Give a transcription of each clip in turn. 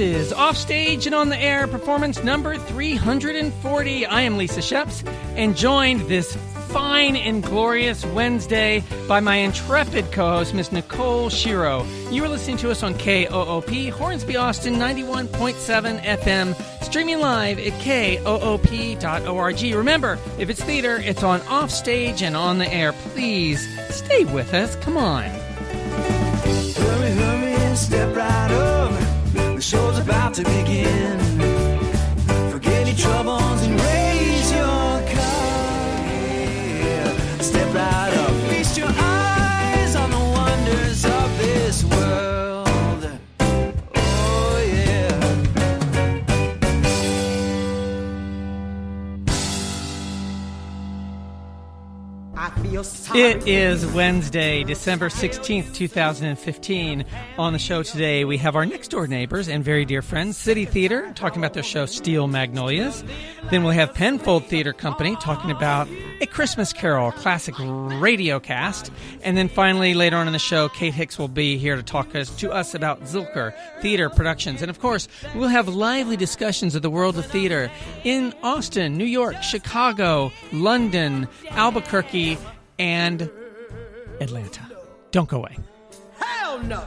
is Offstage and on the Air, performance number 340. I am Lisa Sheps, and joined this fine and glorious Wednesday by my intrepid co-host, Miss Nicole Shiro. You are listening to us on KOOP, Hornsby, Austin, 91.7 FM, streaming live at koop.org. Remember, if it's theater, it's on Offstage and on the Air. Please stay with us. Come on. Hurry, hurry, and step right up. The show's about to begin. Forget your troubles and raise your cup. Yeah. Step right up. Feast your eyes on the wonders of this world. Oh, yeah. I feel sorry. It is Wednesday, December 16th, 2015. On the show today, we have our next-door neighbors and very dear friends, City Theater, talking about their show Steel Magnolias. Then we'll have Penfold Theater Company talking about A Christmas Carol, classic radio cast. And then finally, later on in the show, Kate Hicks will be here to talk to us about Zilker Theater Productions. And of course, we'll have lively discussions of the world of theater in Austin, New York, Chicago, London, Albuquerque, and Atlanta. Don't go away. Hell no.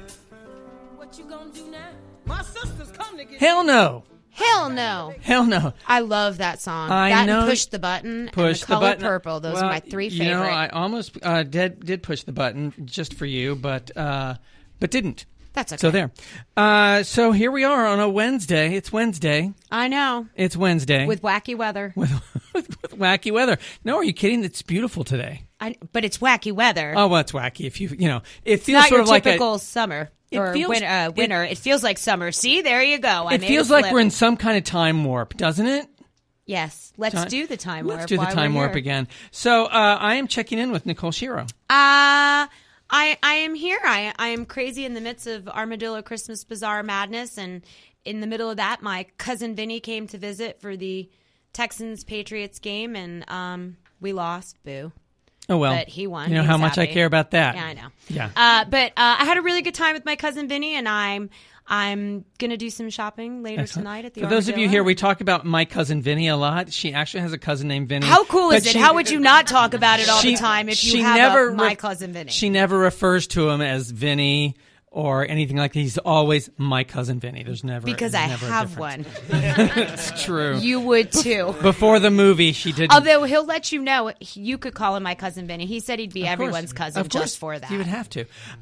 What you gonna do now? My sisters come to get Hell no. Hell no. Hell no. I love that song. I that know. And Push the Button Push and the color button. purple. Those are my three favorite. You know, I almost did push the button just for you, but didn't. That's okay. So there. So here we are on a Wednesday. It's Wednesday. I know. It's Wednesday. With wacky weather. with wacky weather. No, are you kidding? It's beautiful today. But it's wacky weather. Oh, well, it's wacky. If you know, it feels Not sort your of like typical summer. It Or feels- winter. It feels like summer. See, there you go. it feels like we're in some kind of time warp, doesn't it? Yes. Let's do the time warp. Let's do the while time we're warp here. again. So I am checking in with Nicole Shiro. I am here. I am crazy in the midst of Armadillo Christmas Bazaar madness, and in the middle of that, my cousin Vinny came to visit for the Texans-Patriots game, and we lost. Boo. Oh, well. But he won. You know He how was much I happy. care about that. Yeah, I know. Yeah. But I had a really good time with my cousin Vinny, and I'm going to do some shopping later Excellent. tonight at the For those of you Armadillo. here, we talk about my cousin Vinny a lot. She actually has a cousin named Vinny. How cool But is it? she- How would you not talk about it all she- the time if she you have never my ref- cousin Vinny? She never refers to him as Vinny or anything like that. He's always my cousin Vinny. There's never because there's I never a have difference. one. It's true. You would too. Before the movie, she didn't. Although he'll let you know, you could call him my cousin Vinny. He said he'd be Of course. everyone's cousin Of course. just for that. He would have to.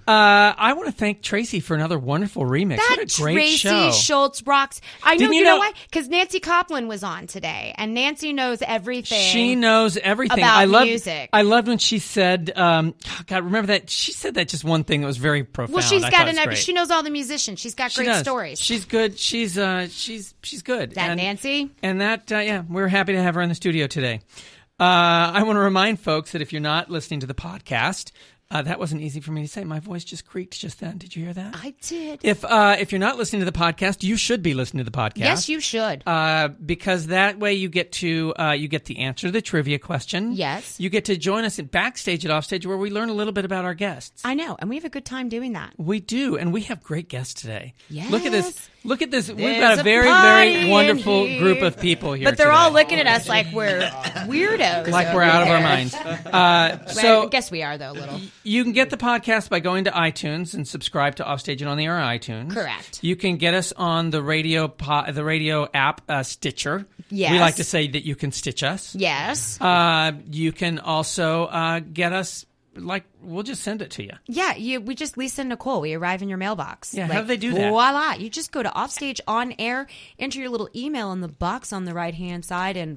I want to thank Tracy for another wonderful remix. That what a great Tracy show. Schultz rocks. I know. Didn't You you know know- why? Because Nancy Copland was on today, and Nancy knows everything. She knows everything. about I loved, music. I loved when she said, God, remember that? She said that just one thing that was very profound. Well, she's I got thought it was great. she knows all the musicians. She's got She great does. stories. She's good. She's good. That Nancy? And that, we're happy to have her in the studio today. I want to remind folks that if you're not listening to the podcast, that wasn't easy for me to say. My voice just creaked just then. Did you hear that? I did. If you're not listening to the podcast, you should be listening to the podcast. Yes, you should. Because that way you get to you get the answer to the trivia question. Yes. You get to join us at Backstage at Offstage, where we learn a little bit about our guests. I know, and we have a good time doing that. We do, and we have great guests today. Yes. Look at this. Look at this. We've There's got a a very, party very in wonderful here. group of people here. But they're today. all looking at us like we're weirdos. like we're over out of our there. minds. Well, So I guess we are, though, a little. you can get the podcast by going to iTunes and subscribe to Offstage and on the Air on iTunes. Correct. You can get us on the radio app Stitcher. Yes. We like to say that you can stitch us. Yes. You can also get us. Like, we'll just send it to you. Yeah, we just Lisa and Nicole. We arrive in your mailbox. Yeah, how do they do that? Voila! You just go to Offstage on Air, enter your little email in the box on the right hand side, and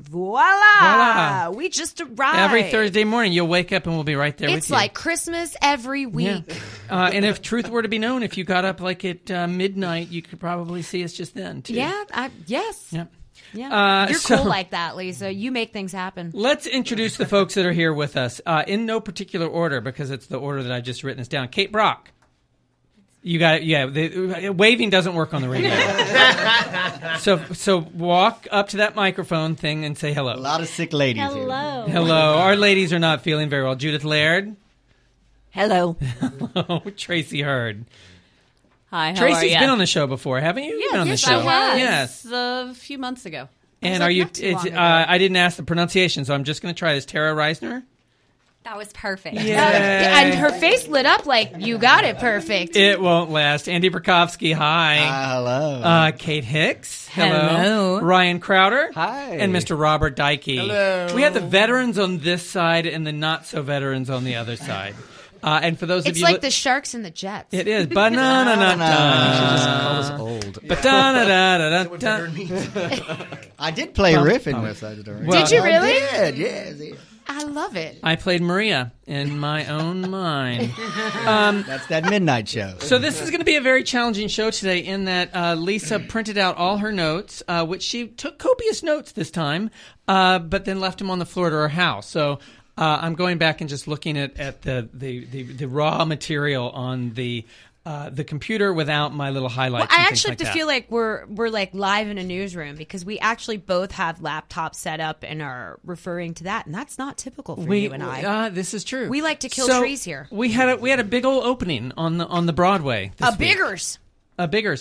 voila! We just arrived. Every Thursday morning, you'll wake up and we'll be right there with you. It's like Christmas every week. Yeah. And if truth were to be known, if you got up like at midnight, you could probably see us just then, too. Yeah. Yes. Yep. Yeah. You're so- cool like that, Lisa. You make things happen. Let's introduce the folks that are here with us in no particular order because it's the order that I've just written this down. Kate Brock. You got it. Yeah, the waving doesn't work on the radio. so walk up to that microphone thing and say hello. A lot of sick ladies here. Hello. Our ladies are not feeling very well. Judith Laird. Hello. Hello. Tracy Hurd. Hi, how Tracy's are you? been on the show before, haven't you? You've been on the show. I was. Yes. A few months ago. And like are you? not too long ago. I didn't ask the pronunciation, so I'm just going to try this. Tara Reisner. That was perfect. And her face lit up like, you got it perfect. It won't last. Andy Burkowski, hi. Hello. Kate Hicks, hello. Hello. Ryan Crowder, Hi. and Mr. Robert Dykey. Hello. We have the veterans on this side and the not so veterans on the other side. And for those of It's you, like the Sharks and the Jets. it is banana nut Just time. call us old. Ba-da-da-da-da-da. I did play riff in West Side Story. Well, Did you really? I did, yes. I love it. I played Maria in my own mind. That's that midnight show. So this is going to be a very challenging show today in that Lisa printed out all her notes, which she took copious notes this time, but then left them on the floor to her house. So I'm going back and just looking at the raw material on the computer without my little highlights. Well, I and actually things have like to that. feel like we're like live in a newsroom because we actually both have laptops set up and are referring to that, and that's not typical for you and I. This is true. We like to kill So, trees here. We had a big old opening on the Broadway. This week. Biggers. A biggers.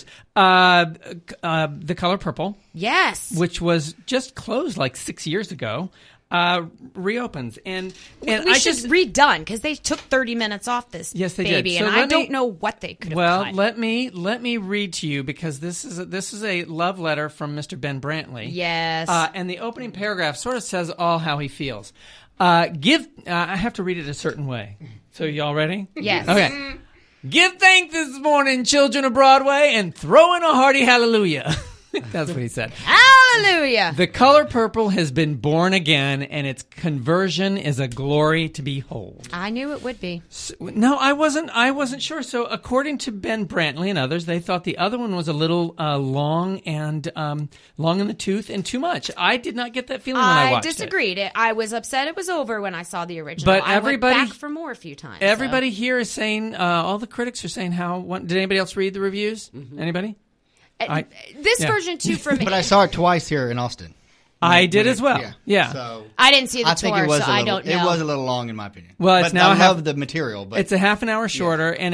The Color Purple, Yes. which was just closed like 6 years ago, reopens, and we I should just redone because they took 30 minutes off this Yes, they did. baby, So and let I don't me- know what they could have well, cut. let me read to you because this is a love letter from Mr. Ben Brantley. Yes. And the opening paragraph sort of says all how he feels. I have to read it a certain way. So y'all ready? Yes. Okay. Give thanks this morning, children of Broadway, and throw in a hearty hallelujah. That's what he said. Hallelujah. The Color Purple has been born again, and its conversion is a glory to behold. I knew it would be. No, I wasn't sure. So, according to Ben Brantley and others, they thought the other one was a little long and long in the tooth and too much. I did not get that feeling when I watched disagreed. I was upset it was over when I saw the original. But I everybody- went back for more a few times. it. Everybody here is saying, all the critics are saying how. Did anybody else read the reviews? Anybody? This yeah. version too from But I saw it twice here in Austin. I did as well. Yeah. So I didn't see the I think tour, it was so I don't know. It was a little long in my opinion. Well, it's but now I half- love the material. But It's a half an hour shorter, and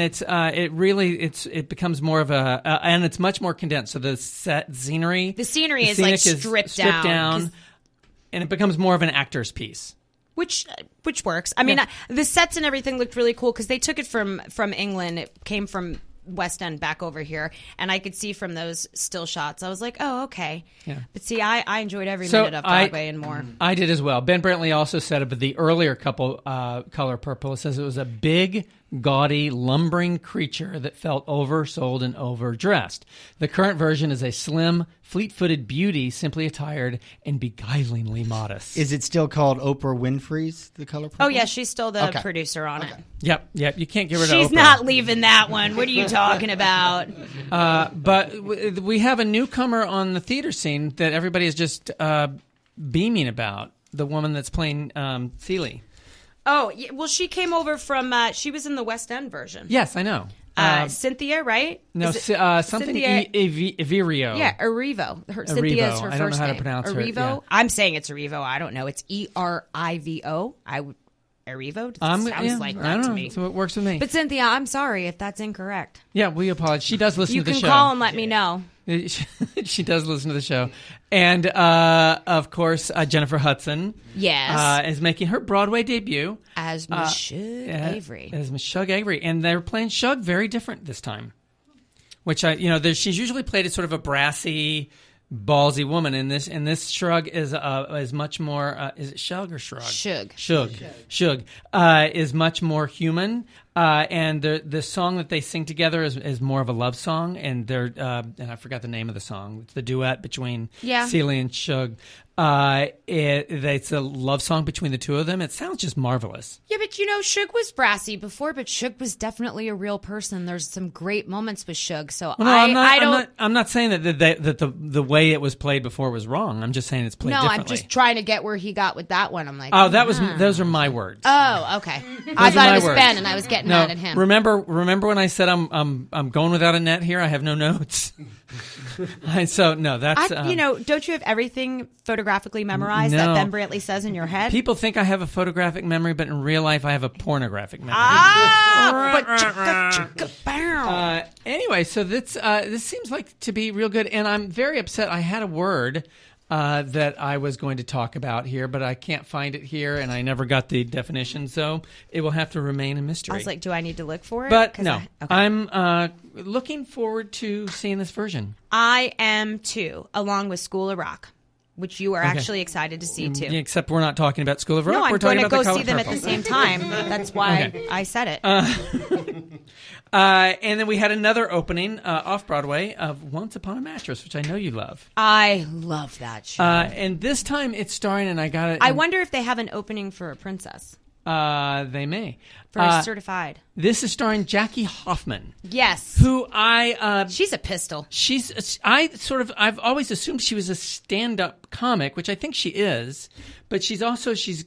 it becomes more of a and it's much more condensed. So the scenery is like stripped down, 'cause- and it becomes more of an actor's piece. which works. I mean, the sets and everything looked really cool because they took it from England. It came from West End back over here, and I could see from those still shots. I was like, oh, okay. Yeah. But see, I enjoyed every minute of Broadway and more. I did as well. Ben Brantley also said of the earlier couple, Color Purple, it says it was a big, gaudy, lumbering creature that felt oversold and overdressed. The current version is a slim, fleet-footed beauty, simply attired and beguilingly modest. Is it still called Oprah Winfrey's The Color Purple? Oh yeah, she's still the Okay. producer on it. Yep. You can't get rid of She's Oprah. not leaving that one. What are you talking about? But we have a newcomer on the theater scene that everybody is just beaming about. The woman that's playing Celie. Oh, yeah, well, she came over from. She was in the West End version. Yes, I know. Cynthia, right? No, Is it something Cynthia- Evirio. Yeah, Arivo. Cynthia is her I don't first know how to name. pronounce her, Arivo. yeah. I'm saying it's Arivo. I don't know. It's Erivo. Arivo. Sounds like that I don't to know. me. So it works with me. But Cynthia, I'm sorry if that's incorrect. Yeah, we apologize. She does listen You to the can show. call and let me know. She does listen to the show. And, of course, Jennifer Hudson Yes. is making her Broadway debut. As Miss Shug Avery. As Miss Shug Avery. And they're playing Shug very different this time. Which, she's usually played as sort of a brassy, ballsy woman. And this Shug is much more, is it Shug or Shrug? Shug is much more human. And the song that they sing together is more of a love song, and and I forgot the name of the song. It's the duet between Celie and Shug. It's a love song between the two of them. It sounds just marvelous. Yeah, but Shug was brassy before, but Shug was definitely a real person. There's some great moments with Shug. So Well, no, I'm not saying that the way it was played before was wrong. I'm just saying it's played differently. I'm just trying to get where he got with that one. I'm like, those are my words. Oh, okay. I thought it was words. Ben, and I was getting getting mad at him. Remember when I said I'm going without a net here? I have no notes. So no, that's don't you have everything photographically memorized that Ben Brantley says in your head? People think I have a photographic memory, but in real life I have a pornographic memory. Anyway, so this seems like to be real good, and I'm very upset. I had a word that I was going to talk about here, but I can't find it here, and I never got the definition, so it will have to remain a mystery. I was like, do I need to look for it? But no, I'm looking forward to seeing this version. I am too, along with School of Rock, which you are actually excited to see too. Yeah, except we're not talking about School of Rock. No, we're I'm talking going to about go The see Color them Purple. at the same time. That's why I said it. And then we had another opening off Broadway of Once Upon a Mattress, which I know you love. I love that show. And this time it's starring, and I got it. I wonder if they have an opening for a princess. They may. For a certified. This is starring Jackie Hoffman. Yes. Who I... she's a pistol. I've always assumed she was a stand-up comic, which I think she is. But she's also, she's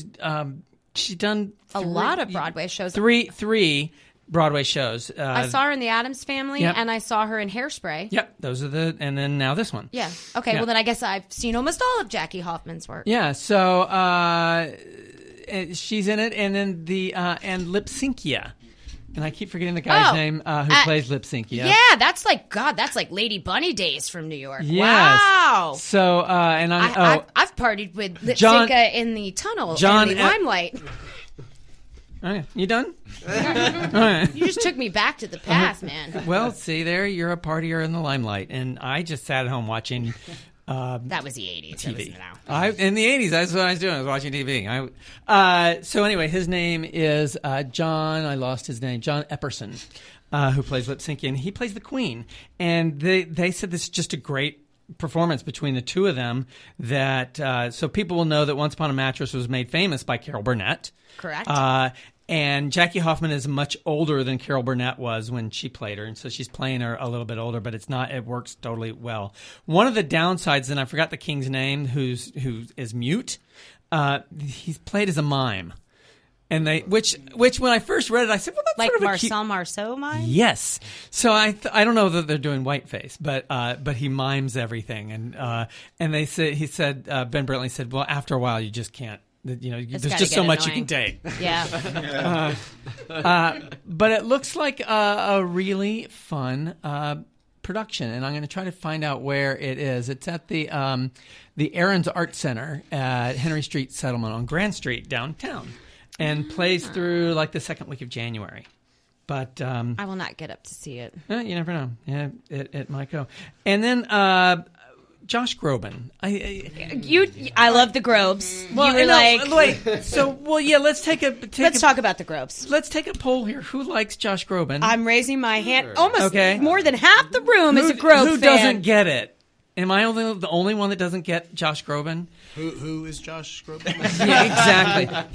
done... A lot of Broadway shows. Three Broadway shows. I saw her in The Addams Family, Yep. and I saw her in Hairspray. Yep, those are and then now this one. Yeah. Okay, Yeah. well then I guess I've seen almost all of Jackie Hoffman's work. Yeah, so she's in it, and then and Lipsinkia. And I keep forgetting the guy's name who plays Lipsinkia. Yeah, that's like Lady Bunny days from New York. Yes. Wow. So I've partied with Lipsinka in the tunnel in the limelight. Okay. You done? All right. You just took me back to the past, man. Well, see there, you're a partier in the limelight, and I just sat at home watching that was the 80s. TV. In the 80s, that's what I was doing. I was watching TV. So anyway, his name is John. I lost his name. John Epperson, who plays Lipsinkia, and he plays the Queen. And they said this is just a great performance between the two of them. That so people will know that Once Upon a Mattress was made famous by Carol Burnett. Correct. And Jackie Hoffman is much older than Carol Burnett was when she played her, and so she's playing her a little bit older, but it works totally well. One of the downsides, and I forgot the king's name, who is mute, he's played as a mime. And which when I first read it, I said, well, that's like sort of Marcel Marceau mime? Yes. So I don't know that they're doing whiteface, but he mimes everything. And he said, Ben Brantley said, well, after a while, you just can't. There's just so much annoying. you can take. Yeah. But it looks like a really fun production, and I'm going to try to find out where it is. It's at the Aaron's Art Center at Henry Street Settlement on Grand Street downtown, and plays through like the second week of January. But I will not get up to see it. You never know. Yeah, it might go. And then Josh Groban. I love the Grobes. Well, you were like, wait. So, let's talk about the Grobes. Let's take a poll here. Who likes Josh Groban? I'm raising my hand. Almost more than half the room is a Grobe fan. Who doesn't get it? Am I the only one that doesn't get Josh Groban? Who is Josh Groban? Yeah, exactly.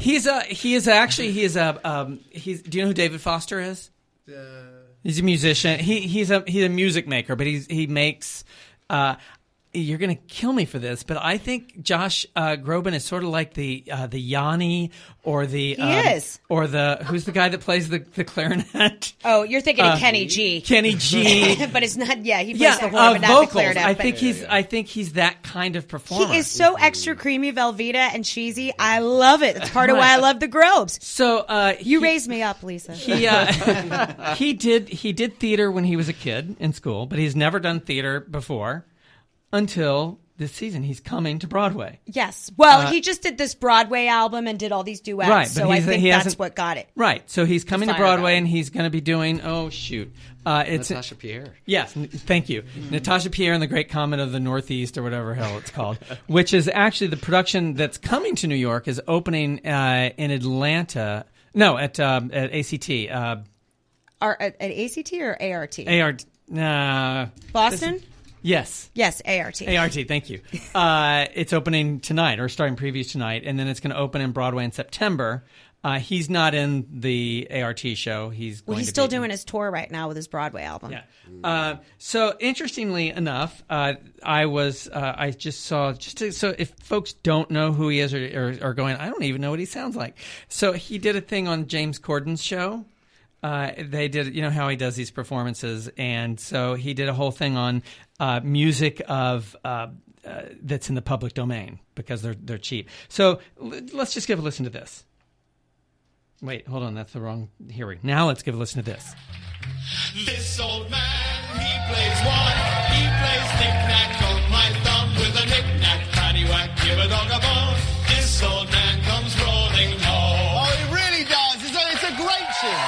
Do you know who David Foster is? He's a musician. He's a music maker, but he makes. You're going to kill me for this, but I think Josh Groban is sort of like the Yanni or the who's the guy that plays the clarinet? Oh, you're thinking of Kenny G. Kenny G. But it's not. Yeah, he plays the horn, but not vocals. the clarinet. I think he's that kind of performer. He is so extra creamy, Velveeta, and cheesy. I love it. That's part of why I love the Grobes. So you raised me up, Lisa. He did theater when he was a kid in school, but he's never done theater before. Until this season, he's coming to Broadway. Yes. Well, he just did this Broadway album and did all these duets. Right, so I think that's what got it. Right. So he's coming to Broadway, and he's going to be doing. Oh shoot! It's Natasha Pierre. Yes. Thank you, Natasha Pierre and the Great Comet of the Northeast, or whatever hell it's called, which is actually the production that's coming to New York is opening in Atlanta. No, at ACT. At ACT or ART? ART. Boston. Yes. Yes, ART. ART, thank you. It's opening tonight, or starting previews tonight, and then it's going to open in Broadway in September. He's not in the ART show. He's still doing his tour right now with his Broadway album. Yeah. So interestingly enough, I just saw so if folks don't know who he is or going, I don't even know what he sounds like. So he did a thing on James Corden's show. they did, you know how he does these performances, and so he did a whole thing on music of that's in the public domain because they're cheap. So let's just give a listen to this. Wait, hold on, that's the wrong hearing. Now let's give a listen to this. This old man, he plays one. He plays knick-knack on my thumb with a knick-knack, paddywhack, give a dog a bone. This old man comes rolling home. Oh, he really does. It's a great tune.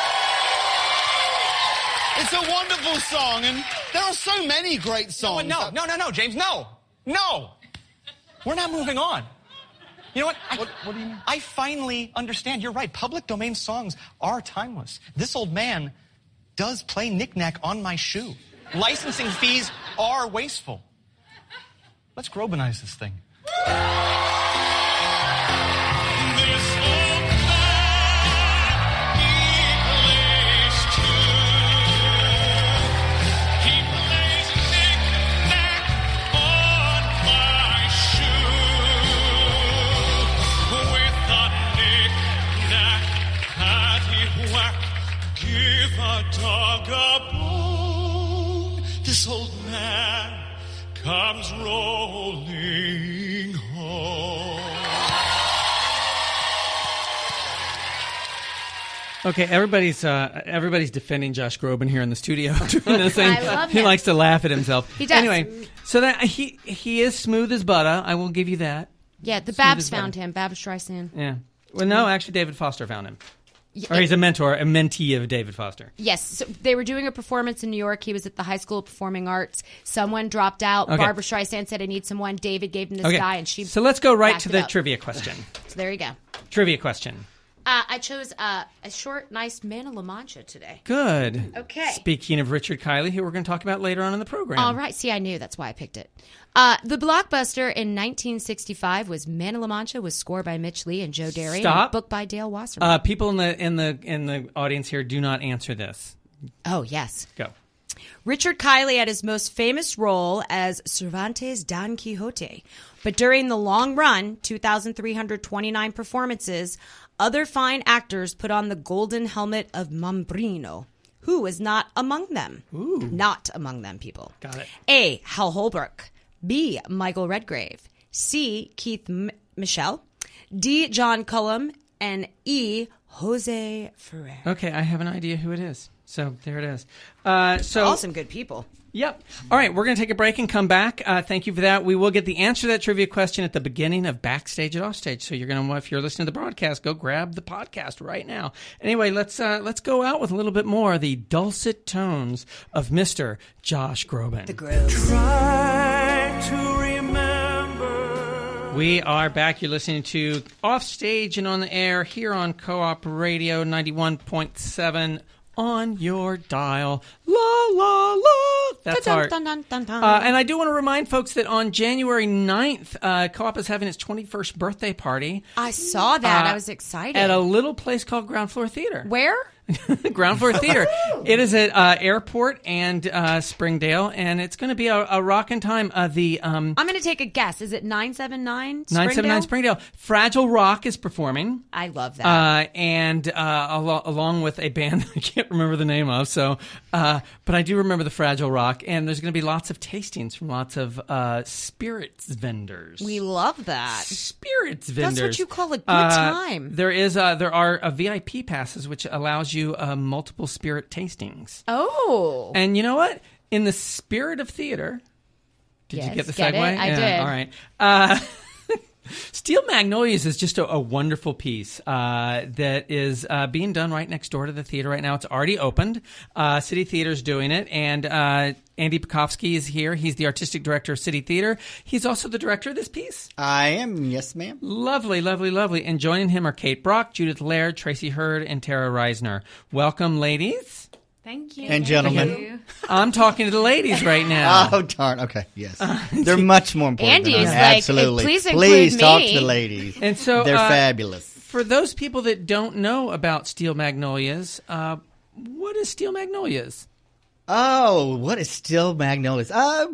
It's a wonderful song, and there are so many great songs. No, James, no. No. We're not moving on. You know what? What do you mean? I finally understand. You're right. Public domain songs are timeless. This old man does play knick-knack on my shoe. Licensing fees are wasteful. Let's Grobenize this thing. Give a dog a bone. This old man comes rolling home. Okay, everybody's defending Josh Groban here in the studio. I love he him. likes to laugh at himself. He does. Anyway, so that he is smooth as butter. I will give you that. Yeah, the Smooth Babs as butter. found him. Babs Streisand. Yeah. Well, no, actually, David Foster found him. Or he's a mentor, a mentee of David Foster. Yes. So they were doing a performance in New York. He was at the High School of Performing Arts. Someone dropped out. Okay. Barbara Streisand said, I need someone. David gave him this guy, and she So let's go right backed to it the up. trivia question. So there you go. Trivia question. I chose a short, nice Man of La Mancha today. Good. Okay. Speaking of Richard Kiley, who we're going to talk about later on in the program. All right. See, I knew. That's why I picked it. The blockbuster in 1965 was Man of La Mancha, was scored by Mitch Lee and Joe Derry. Stop. And book by Dale Wasserman. People in the audience here do not answer this. Oh, yes. Go. Richard Kiley had his most famous role as Cervantes' Don Quixote. But during the long run, 2,329 performances, other fine actors put on the golden helmet of Mambrino, who was not among them. Ooh. Not among them, people. Got it. A. Hal Holbrook. B. Michael Redgrave. C. Keith Michelle. D. John Cullum. And E. Jose Ferrer. Okay, I have an idea who it is. So there it is. All some good people. Yep. All right, we're going to take a break and come back. Thank you for that. We will get the answer to that trivia question at the beginning of Backstage at Offstage. So you're going to, if you're listening to the broadcast, go grab the podcast right now. Anyway, let's go out with a little bit more of the dulcet tones of Mr. Josh Groban. The Grove. Try to remember. We are back. You're listening to Offstage and on the Air here on Co-op Radio 91.7 on your dial. La, la, la. That's Dun, our... dun, dun, dun, dun. And I do want to remind folks that on January 9th, Co-op is having its 21st birthday party. I saw that. I was excited. At a little place called Ground Floor Theater. Where? Ground Floor Theater. It is at Airport and Springdale, and it's going to be a rockin' time. I'm going to take a guess. Is it 979 Springdale? 979 Springdale. Fragile Rock is performing. I love that. And along with a band I can't remember the name of, but I do remember the Fragile Rock. And there's going to be lots of tastings from lots of spirits vendors. We love that. Spirits vendors. That's what you call a good time. There are VIP passes, which allows you multiple spirit tastings. Oh. And you know what? In the spirit of theater, did you get the segue? I did. All right. Steel Magnolias is just a wonderful piece that is being done right next door to the theater right now. It's already opened. City Theater's doing it, and Andy Pekofsky is here. He's the artistic director of City Theater. He's also the director of this piece. I am, yes, ma'am. Lovely, lovely, lovely. And joining him are Kate Brock, Judith Laird, Tracy Hurd, and Tara Reisner. Welcome, ladies. Thank you. And gentlemen. Thank you. I'm talking to the ladies right now. Oh, darn. Okay, yes. They're much more important Andy than is us. like, Absolutely. please include talk me. to the ladies. And so they're fabulous. For those people that don't know about Steel Magnolias, what is Steel Magnolias? Oh, what is Steel Magnolias?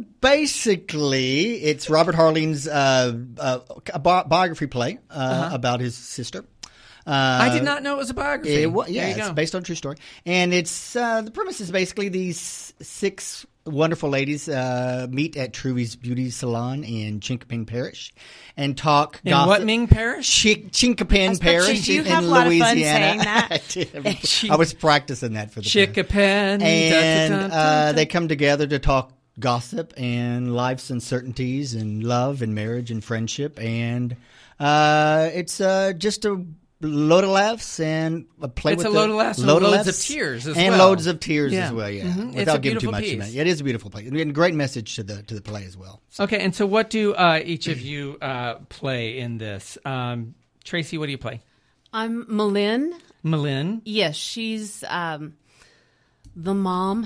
Basically, it's Robert Harling's biography play about his sister. I did not know it was a biography. Yeah, There you it's go. based on a true story. And it's the premise is basically these 6 wonderful ladies meet at Truvy's Beauty Salon in Chinkapin Parish and talk In gossip. what Ming Parish? Chinkapin Parish you in have a lot of fun Louisiana. saying that. I did. I was practicing that for the Chinkapin. And they come together to talk gossip and life's uncertainties and love and marriage and friendship. And it's just a load of laughs and a play It's with a load of laughs and loads of tears as well. And loads of tears Yeah. as well, yeah. Mhm. It's a Without giving too beautiful much piece. of that. It is a beautiful play. And a great message to the play as well. Okay, and so what do each of you play in this? Tracy, what do you play? I'm Malin. Malin. Yes, she's the mom.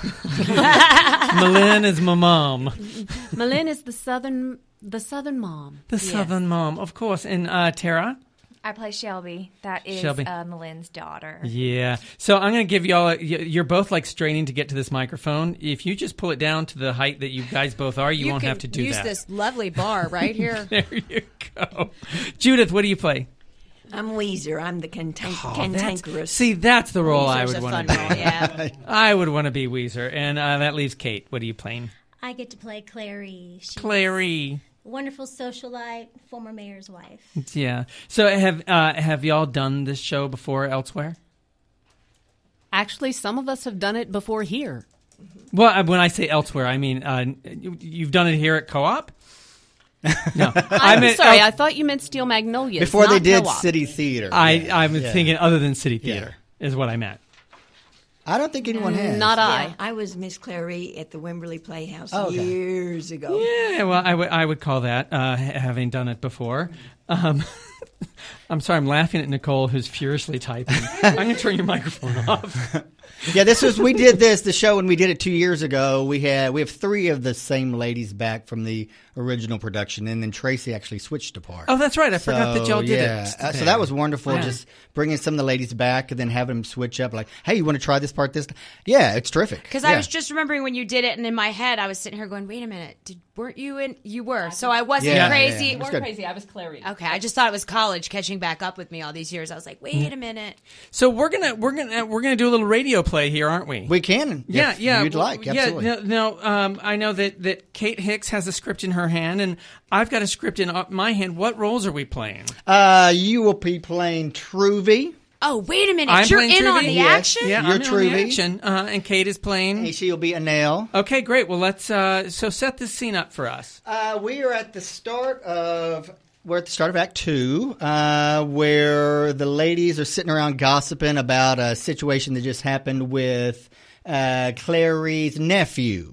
Malin is my mom. Malin is the southern mom. The southern mom, of course. And Tara? I play Shelby. That is Shelby. Malin's daughter. Yeah. So I'm going to give you all, you're both like straining to get to this microphone. If you just pull it down to the height that you guys both are, you won't have to do use that. this lovely bar right here. There you go. Judith, what do you play? I'm Weezer. I'm the cantankerous. See, that's the role I Weezer's would a want fun to role, be. yeah. I would want to be Weezer. And that leaves Kate. What are you playing? I get to play Clary. She's Clary. a wonderful socialite, former mayor's wife. Yeah. So have y'all done this show before elsewhere? Actually, some of us have done it before here. Well, when I say elsewhere, I mean you've done it here at Co-op? No. I'm sorry. I thought you meant Steel Magnolias. Before they not did Co-op. City Theater. I'm Yeah. thinking other than City Theater is what I meant. I don't think anyone has. Not Yeah, I was Miss Clary at the Wimberley Playhouse years ago. Yeah, well, I would call that having done it before. I'm sorry, I'm laughing at Nicole, who's furiously typing. I'm going to turn your microphone off. Yeah, we did the show when we did it 2 years ago. We have 3 of the same ladies back from the original production, and then Tracy actually switched to part. Oh, that's right. I forgot that y'all did it. So that was wonderful, Yeah. just bringing some of the ladies back and then having them switch up. Like, hey, you want to try this part this time? Yeah, it's terrific. Because Yeah. I was just remembering when you did it, and in my head, I was sitting here going, wait a minute, weren't you in? You were. So I wasn't Yeah, crazy. yeah, yeah. It was good. Crazy. I was Clary. Okay, I just thought it was college catching back up with me all these years. I was like, wait a minute. So we're gonna do a little radio play here, aren't we? We can. Yeah, if yeah. You'd like, absolutely. Yeah, no, I know that Kate Hicks has a script in her hand, and I've got a script in my hand. What roles are we playing? You will be playing Truvy. Oh, wait a minute. I'm You're playing in on Truvy? the Yes. action? Yeah, You're I'm in on the Truvy. action, and Kate is playing. And she'll be Anel. Okay, great. Well, let's so set this scene up for us. We are at the start of Act 2, where the ladies are sitting around gossiping about a situation that just happened with Clary's nephew.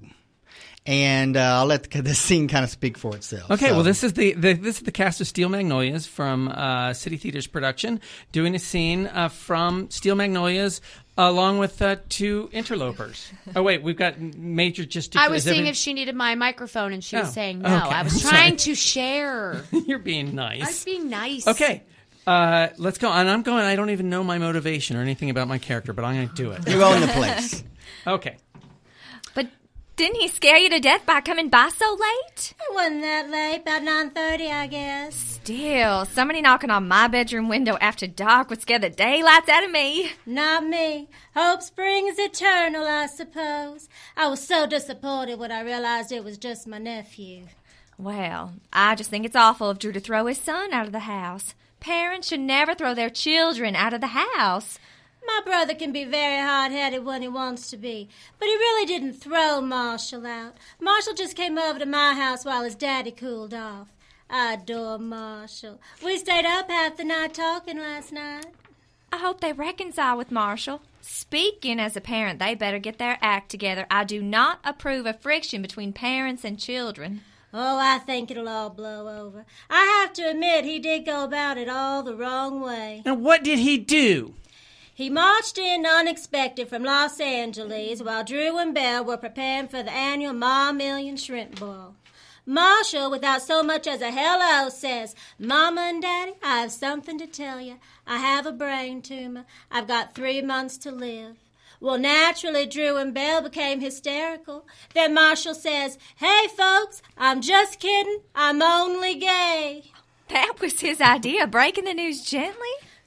And I'll let the scene kind of speak for itself. Okay, So- well, this is the cast of Steel Magnolias from City Theater's production, doing a scene from Steel Magnolias along with 2 interlopers. Oh wait, we've got major I was seeing if she needed my microphone, and she was saying no. Okay. I was I'm trying sorry. to share. You're being nice. I was being nice. Okay, let's go. And I'm going. I don't even know my motivation or anything about my character, but I'm going to do it. You own the place. Okay. But didn't he scare you to death by coming by so late? It wasn't that late, about 9:30, I guess. Still, somebody knocking on my bedroom window after dark would scare the daylights out of me. Not me. Hope springs eternal, I suppose. I was so disappointed when I realized it was just my nephew. Well, I just think it's awful of Drew to throw his son out of the house. Parents should never throw their children out of the house. My brother can be very hard-headed when he wants to be, but he really didn't throw Marshall out. Marshall just came over to my house while his daddy cooled off. I adore Marshall. We stayed up half the night talking last night. I hope they reconcile with Marshall. Speaking as a parent, they better get their act together. I do not approve of friction between parents and children. Oh, I think it'll all blow over. I have to admit he did go about it all the wrong way. And what did he do? He marched in unexpected from Los Angeles while Drew and Belle were preparing for the annual Ma Million Shrimp Ball. Marshall, without so much as a hello, says, Mama and Daddy, I have something to tell you. I have a brain tumor. I've got 3 months to live. Well, naturally, Drew and Belle became hysterical. Then Marshall says, Hey, folks, I'm just kidding. I'm only gay. That was his idea, breaking the news gently?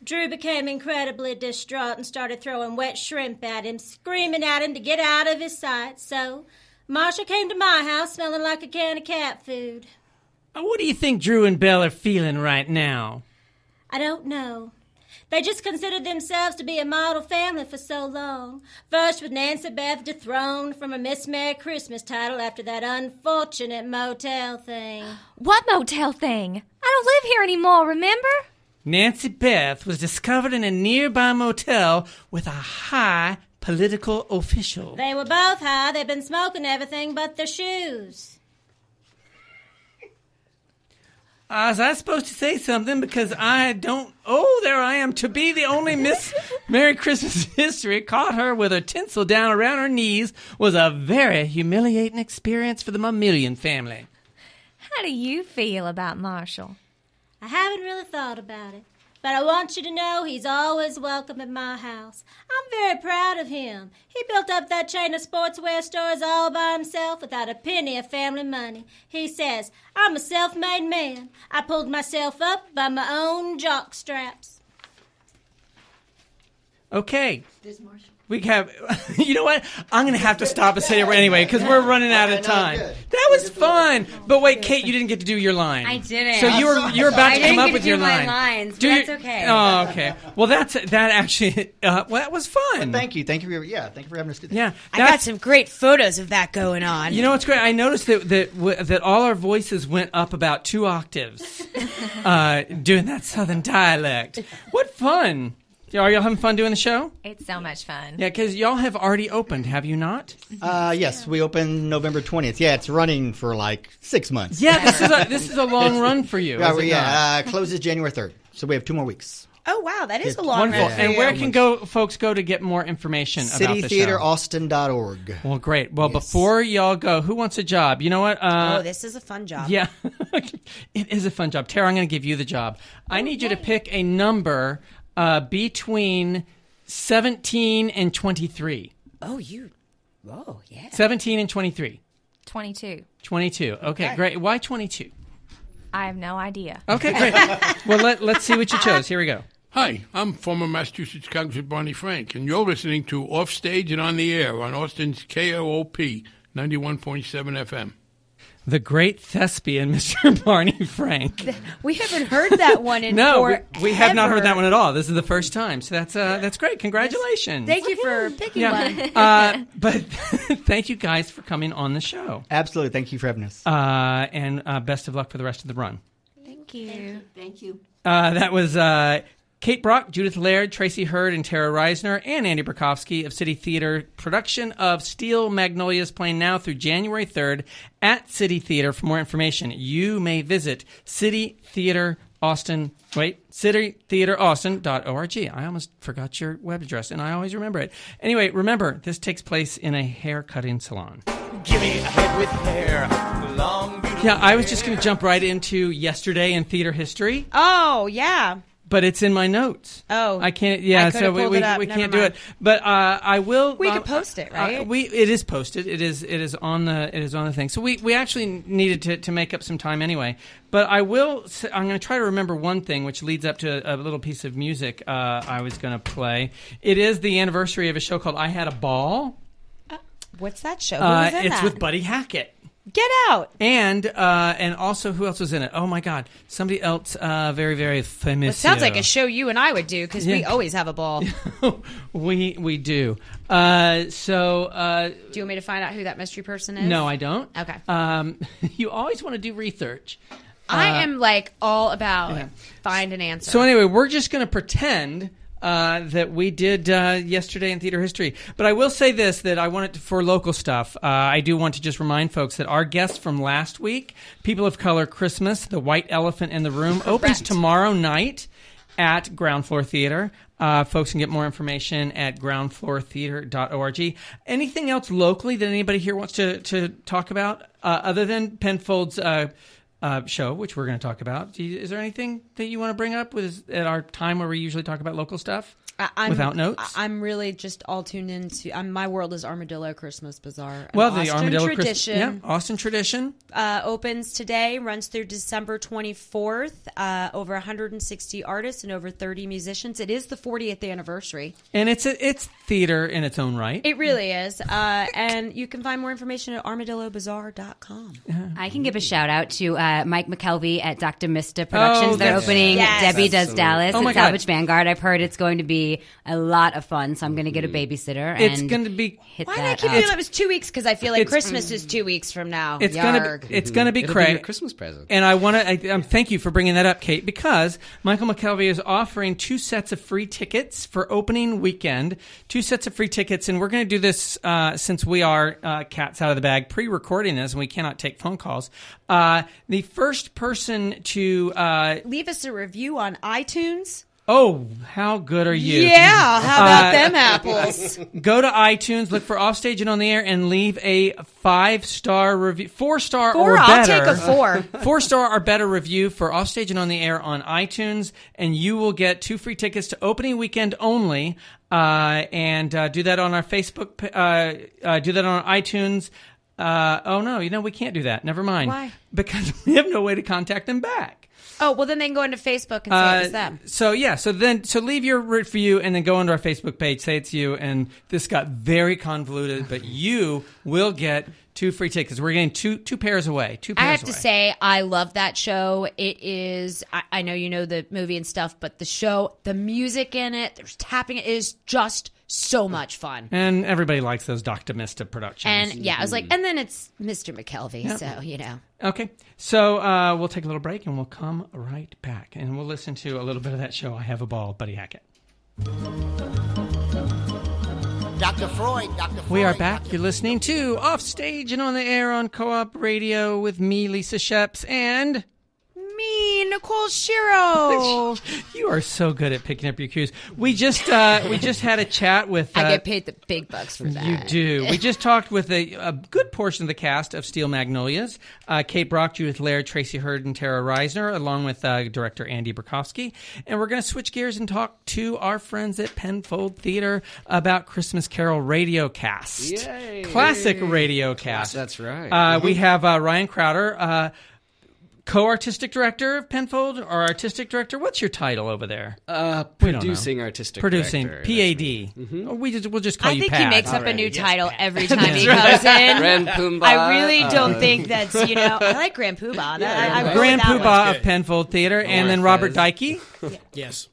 Drew became incredibly distraught and started throwing wet shrimp at him, screaming at him to get out of his sight. So Marshall came to my house smelling like a can of cat food. What do you think Drew and Belle are feeling right now? I don't know. They just considered themselves to be a model family for so long. First with Nancy Beth dethroned from a Miss Merry Christmas title after that unfortunate motel thing. What motel thing? I don't live here anymore, remember? Nancy Beth was discovered in a nearby motel with a high political official. They were both high. They'd been smoking everything but their shoes. Was I supposed to say something because I don't... Oh, there I am. To be the only Miss Merry Christmas history, caught her with her tinsel down around her knees, was a very humiliating experience for the Mamillion family. How do you feel about Marshall? I haven't really thought about it, but I want you to know he's always welcome at my house. I'm very proud of him. He built up that chain of sportswear stores all by himself without a penny of family money. He says, I'm a self-made man. I pulled myself up by my own jock straps. Okay. We have, you know what? I'm going to have to stop and say it anyway because we're running out of time. That was fun. But wait, Kate, you didn't get to do your line. I didn't. So you're about to come up with your line. I didn't get to do my lines, but that's okay. Oh, okay. Well, that actually, well, that was fun. Well, thank you for having us do that. Yeah, I got some great photos of that going on. You know what's great? I noticed that all our voices went up about 2 octaves doing that Southern dialect. What fun! Are y'all having fun doing the show? It's so much fun. Yeah, because y'all have already opened, have you not? Yes, we opened November 20th. Yeah, it's running for like 6 months. Yeah, this is a long run for you. Closes January 3rd, so we have 2 more weeks. Oh, wow, that is a long run. And where can folks go to get more information about the show? CityTheaterAustin.org. Well, great. Well, before y'all go, who wants a job? You know what? This is a fun job. Yeah, it is a fun job. Tara, I'm going to give you the job. I need you to pick a number between 17 and 23. Oh, yeah. 17 and 23. 22. 22. Okay, great. Why 22? I have no idea. Okay, great. Well, let's see what you chose. Here we go. Hi, I'm former Massachusetts Congressman Barney Frank, and you're listening to Offstage and on the Air on Austin's KOOP 91.7 FM. The great thespian, Mr. Barney Frank. We haven't heard that one in No, we have not heard that one at all. This is the first time, so that's great. Congratulations. Thank you for picking one. But thank you guys for coming on the show. Absolutely. Thank you for having us. And best of luck for the rest of the run. Thank you. Thank you. That was Kate Brock, Judith Laird, Tracy Hurd, and Tara Reisner, and Andy Burkowski of City Theater. Production of Steel Magnolias playing now through January 3rd at City Theater. For more information, you may visit citytheateraustin.org. I almost forgot your web address, and I always remember it. Anyway, remember, this takes place in a hair-cutting salon. Give me a head with hair, long, Yeah, I was just going to jump right into yesterday in theater history. Oh, yeah. But it's in my notes. Oh, I can't. Yeah, so we can't do it. But I will. We could post it, right? It is posted. It is on the thing. So we actually needed to make up some time anyway. But I will. I'm going to try to remember one thing, which leads up to a little piece of music I was going to play. It is the anniversary of a show called I Had a Ball. What's that show? Who was in it's that? with Buddy Hackett. Get out! And also, who else was in it? Oh my God, somebody else very, very famous. Well, it sounds like a show you and I would do because we always have a ball. we do. Do you want me to find out who that mystery person is? No, I don't. Okay. You always want to do research. I am like all about find an answer. So anyway, we're just going to pretend that we did yesterday in theater history. But I will say this, that I wanted to, for local stuff, I do want to just remind folks that our guest from last week, People of Color Christmas, The White Elephant in the Room, opens tomorrow night at Ground Floor Theater. Folks can get more information at groundfloortheater.org. Anything else locally that anybody here wants to talk about other than Penfold's show, which we're going to talk about. Is there anything that you want to bring up at our time where we usually talk about local stuff? Without notes? I'm really just all tuned into. My world is Armadillo Christmas Bazaar. Well, the Armadillo tradition. Austin tradition opens today, runs through December 24th. Over 160 artists and over 30 musicians. It is the 40th anniversary, and it's theater in its own right. It really is, and you can find more information at armadillobazaar.com. I can give a shout out to Mike McKelvey at Dr. Mista Productions. They're opening Debbie Does Dallas at Salvage Vanguard. I've heard it's going to be a lot of fun, so I'm going to get a babysitter. It's going to be. Why did I keep feeling it was 2 weeks? Because I feel like Christmas is 2 weeks from now. It's going to be crazy. Your Christmas present. And I want to thank you for bringing that up, Kate, because Michael McKelvey is offering 2 sets of free tickets for opening weekend. 2 sets of free tickets, and we're going to do this since we are cats out of the bag, pre-recording this, and we cannot take phone calls. The first person to leave us a review on iTunes. Oh, how good are you? Yeah, how about them apples? Go to iTunes, look for Offstage and On the Air, and leave a 5-star review, 4-star or better. I'll take a 4. 4-star or better review for Offstage and On the Air on iTunes, and you will get 2 free tickets to opening weekend only. And do that on our Facebook. Do that on iTunes. Oh no, we can't do that. Never mind. Why? Because we have no way to contact them back. Oh, well, then they can go into Facebook and say it's them. So leave your review and then go onto our Facebook page, say it's you, and this got very convoluted, but you will get 2 free tickets. We're getting two pairs away. I have to say, I love that show. It is, I know you know the movie and stuff, but the show, the music in it, there's tapping, it is just so much fun. And everybody likes those Dr. Mista productions. And I was like, and then it's Mr. McKelvey, so, Okay, so we'll take a little break and we'll come right back. And we'll listen to a little bit of that show, I Have a Ball, Buddy Hackett. Dr. Freud. We are back. You're listening to Offstage and On the Air on Co-op Radio with me, Lisa Sheps, and... me, Nicole Shiro. You are so good at picking up your cues. We just had a chat with. I get paid the big bucks for that. You do. We just talked with a good portion of the cast of Steel Magnolias. Kate Brock, Judith Laird, Tracy Hurd, and Tara Reisner, along with director Andy Burkowski. And we're going to switch gears and talk to our friends at Penfold Theater about Christmas Carol Radiocast. Yay! Classic Radiocast. That's right. We have Ryan Crowder. Co-artistic director of Penfold, or artistic director? What's your title over there? Producing artistic Producing, director. PAD. Mm-hmm. We'll just call you Pat. I think he makes up a new title every time he comes in. Grand Poobah. I really don't think that's, I like Grand Poobah. Grand Poobah of Penfold Theater, and then Robert Dykey. Yes.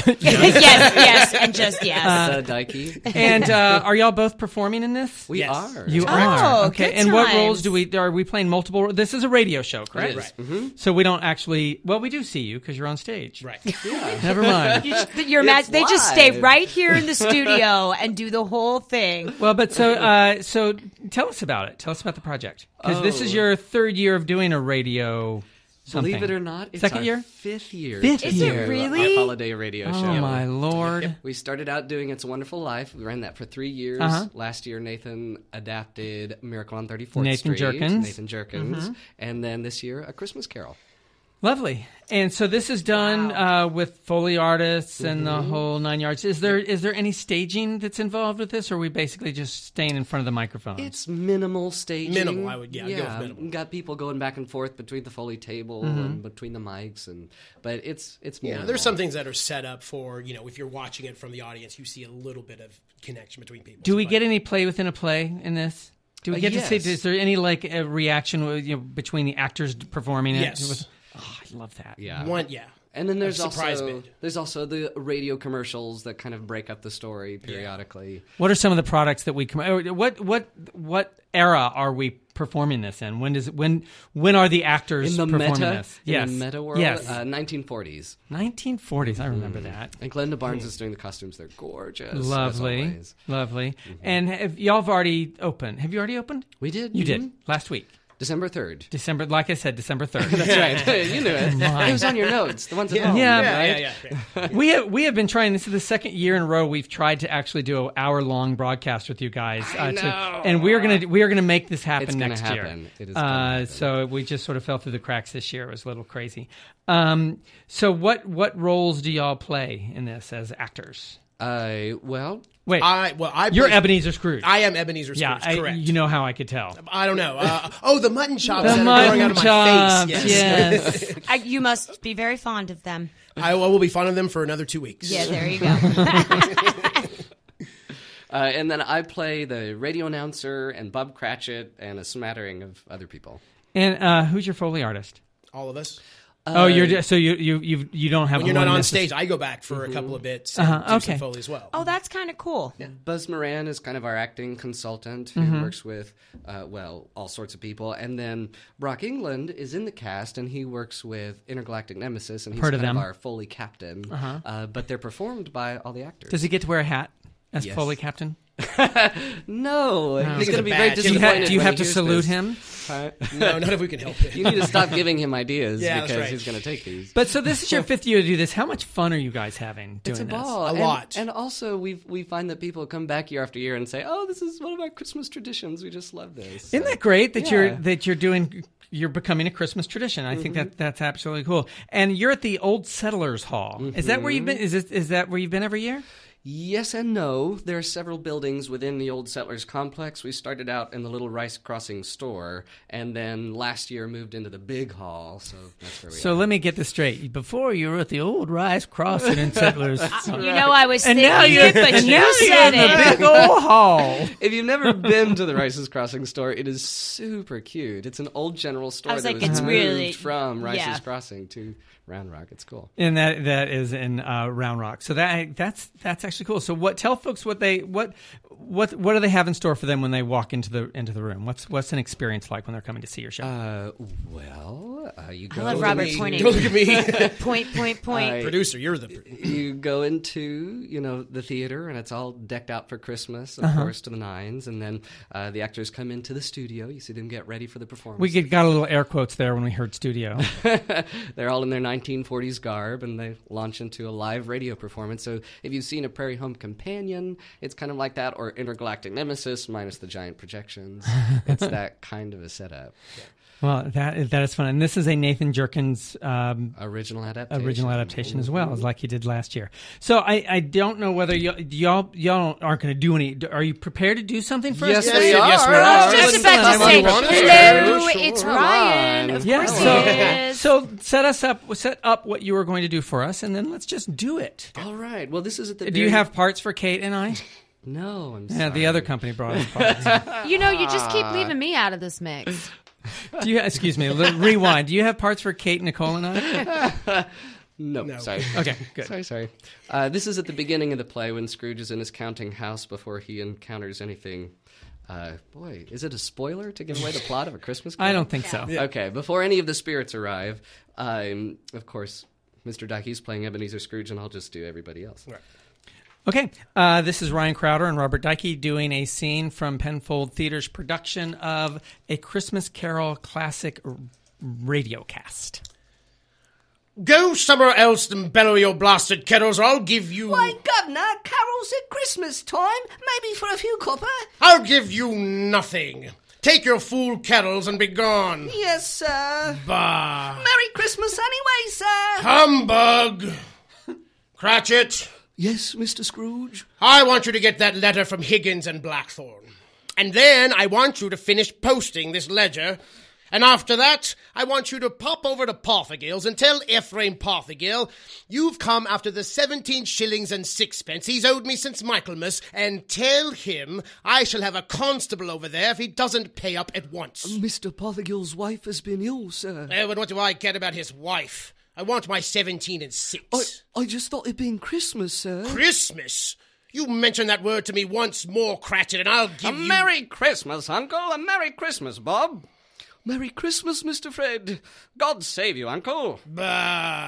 yes, and just yes. Dykey. And are y'all both performing in this? We are. You are. Okay. Good and what roles are we playing multiple? This is a radio show, correct? Right. Mm-hmm. So we don't actually. Well, we do see you because you're on stage. Right. Yeah. Never mind. They just stay right here in the studio and do the whole thing. Well, but so tell us about it. Tell us about the project because this is your 3rd year of doing a radio. Something. Believe it or not, it's Second our year? 5th year. Is it really? Our holiday radio show. Oh, my Lord. We started out doing It's a Wonderful Life. We ran that for 3 years. Last year, Nathan adapted Miracle on 34th Street. Nathan Jerkins. Mm-hmm. And then this year, A Christmas Carol. Lovely. And so this is done with Foley artists and the whole 9 yards. Is there any staging that's involved with this, or are we basically just staying in front of the microphone? It's minimal staging. Minimal, I would, go with minimal. Got people going back and forth between the Foley table and between the mics, but it's minimal. There's some things that are set up for, if you're watching it from the audience, you see a little bit of connection between people. Do we get any play within a play in this? Do we get to see, is there any a reaction between the actors performing it? Yes. Oh, I love that. Yeah. And then there's also the radio commercials that kind of break up the story periodically. Yeah. What are some of the products that we what era are we performing this in? When are the actors performing this? In the meta world? Yes. 1940s. 1940s. I remember that. And Glenda Barnes is doing the costumes. They're gorgeous. Lovely. Lovely. Mm-hmm. And y'all have already opened. Have you already opened? We did. You did last week. December 3rd. Like I said, December 3rd. That's right. You knew it. It was on your notes. The ones at home. Yeah. We have been trying. This is the second year in a row we've tried to actually do an hour-long broadcast with you guys. And we are gonna make this happen next year. It is gonna happen. So we just sort of fell through the cracks this year. It was a little crazy. So what roles do y'all play in this as actors? Wait. You're Ebenezer Scrooge. I am Ebenezer Scrooge. Yeah, correct. You know how I could tell. I don't know. The mutton chops The that are mutton growing out of chops, my face. Yes. You must be very fond of them. I will be fond of them for another 2 weeks. Yeah, there you go. And then I play the radio announcer and Bob Cratchit and a smattering of other people. And who's your Foley artist? All of us. You don't have. When you're not on stage, I go back for a couple of bits and do some Foley as well. Oh, that's kind of cool. Yeah. Buzz Moran is kind of our acting consultant who works with, all sorts of people. And then Brock England is in the cast, and he works with Intergalactic Nemesis, and he's kind of our Foley captain. But they're performed by all the actors. Does he get to wear a hat as Foley captain? No. He's going to be very disappointed. Do you have to salute him? No, not if we can help it. You need to stop giving him ideas because he's going to take these. But so this is your 5th year to do this. How much fun are you guys having doing this? It's a ball. A lot. And also, we find that people come back year after year and say, "Oh, this is one of our Christmas traditions. We just love this." Isn't that great that you're doing? You're becoming a Christmas tradition. I think that's absolutely cool. And you're at the Old Settlers Hall. Is that where you've been? Is that where you've been every year? Yes and no. There are several buildings within the Old Settlers complex. We started out in the little Rice Crossing store, and then last year moved into the big hall, so that's where we are. So let me get this straight. Before you were at the Old Rice Crossing in Settlers. I was thinking it, but you said it. The big old hall. If you've never been to the Rice's Crossing store, it is super cute. It's an old general store it's moved really from Rice's Crossing to Round Rock. It's cool. And that is in Round Rock. So that's actually cool. So tell folks what do they have in store for them when they walk into the room? What's an experience like when they're coming to see your show? You go. I love Robert pointing. Don't look at me. Point. Producer, you're the. You go into the theater and it's all decked out for Christmas, of course, to the nines, and then the actors come into the studio. You see them get ready for the performance. We got a little air quotes there when we heard studio. They're all in their 1940s garb, and they launch into a live radio performance. So if you've seen A Prairie Home Companion, it's kind of like that, or Intergalactic Nemesis minus the giant projections. It's that kind of a setup. Yeah. Well, that is fun, and this is a Nathan Jerkins original adaptation as well, as like he did last year. So I don't know whether y'all aren't going to do any. Are you prepared to do something for us? Yes, we are. Yes, we are. I was just about to say hello. It's Ryan. Of course he is. So set up what you were going to do for us, and then let's just do it. All right. Well, this is at the. Do you have parts for Kate and I? No, I'm sorry. Yeah, the other company brought us parts. You just keep leaving me out of this mix. Excuse me, rewind. Do you have parts for Kate, Nicole, and I? No. Sorry. Okay, good. Sorry. This is at the beginning of the play when Scrooge is in his counting house before he encounters anything. Boy, is it a spoiler to give away the plot of A Christmas Carol? I don't think so. Yeah. Okay, before any of the spirits arrive, of course, Mr. Dykey's playing Ebenezer Scrooge, and I'll just do everybody else. Right. Okay, this is Ryan Crowder and Robert Dykey doing a scene from Penfold Theater's production of A Christmas Carol classic radio cast. Go somewhere else and bellow your blasted kettles, or I'll give you... Why, Governor, carols at Christmas time. Maybe for a few copper. I'll give you nothing. Take your fool kettles and be gone. Yes, sir. Bah. Merry Christmas anyway, sir. Humbug. Cratchit. Yes, Mr. Scrooge? I want you to get that letter from Higgins and Blackthorn. And then I want you to finish posting this ledger. And after that, I want you to pop over to Parthagill's and tell Ephraim Parthagill you've come after the 17 shillings and 6 he's owed me since Michaelmas, and tell him I shall have a constable over there if he doesn't pay up at once. Mr. Parthagill's wife has been ill, sir. But what do I care about his wife? I want my 17 and 6. I just thought it'd been Christmas, sir. Christmas? You mention that word to me once more, Cratchit, and I'll give you... A Merry Christmas, Uncle. A Merry Christmas, Bob. Merry Christmas, Mr. Fred. God save you, Uncle. Bah.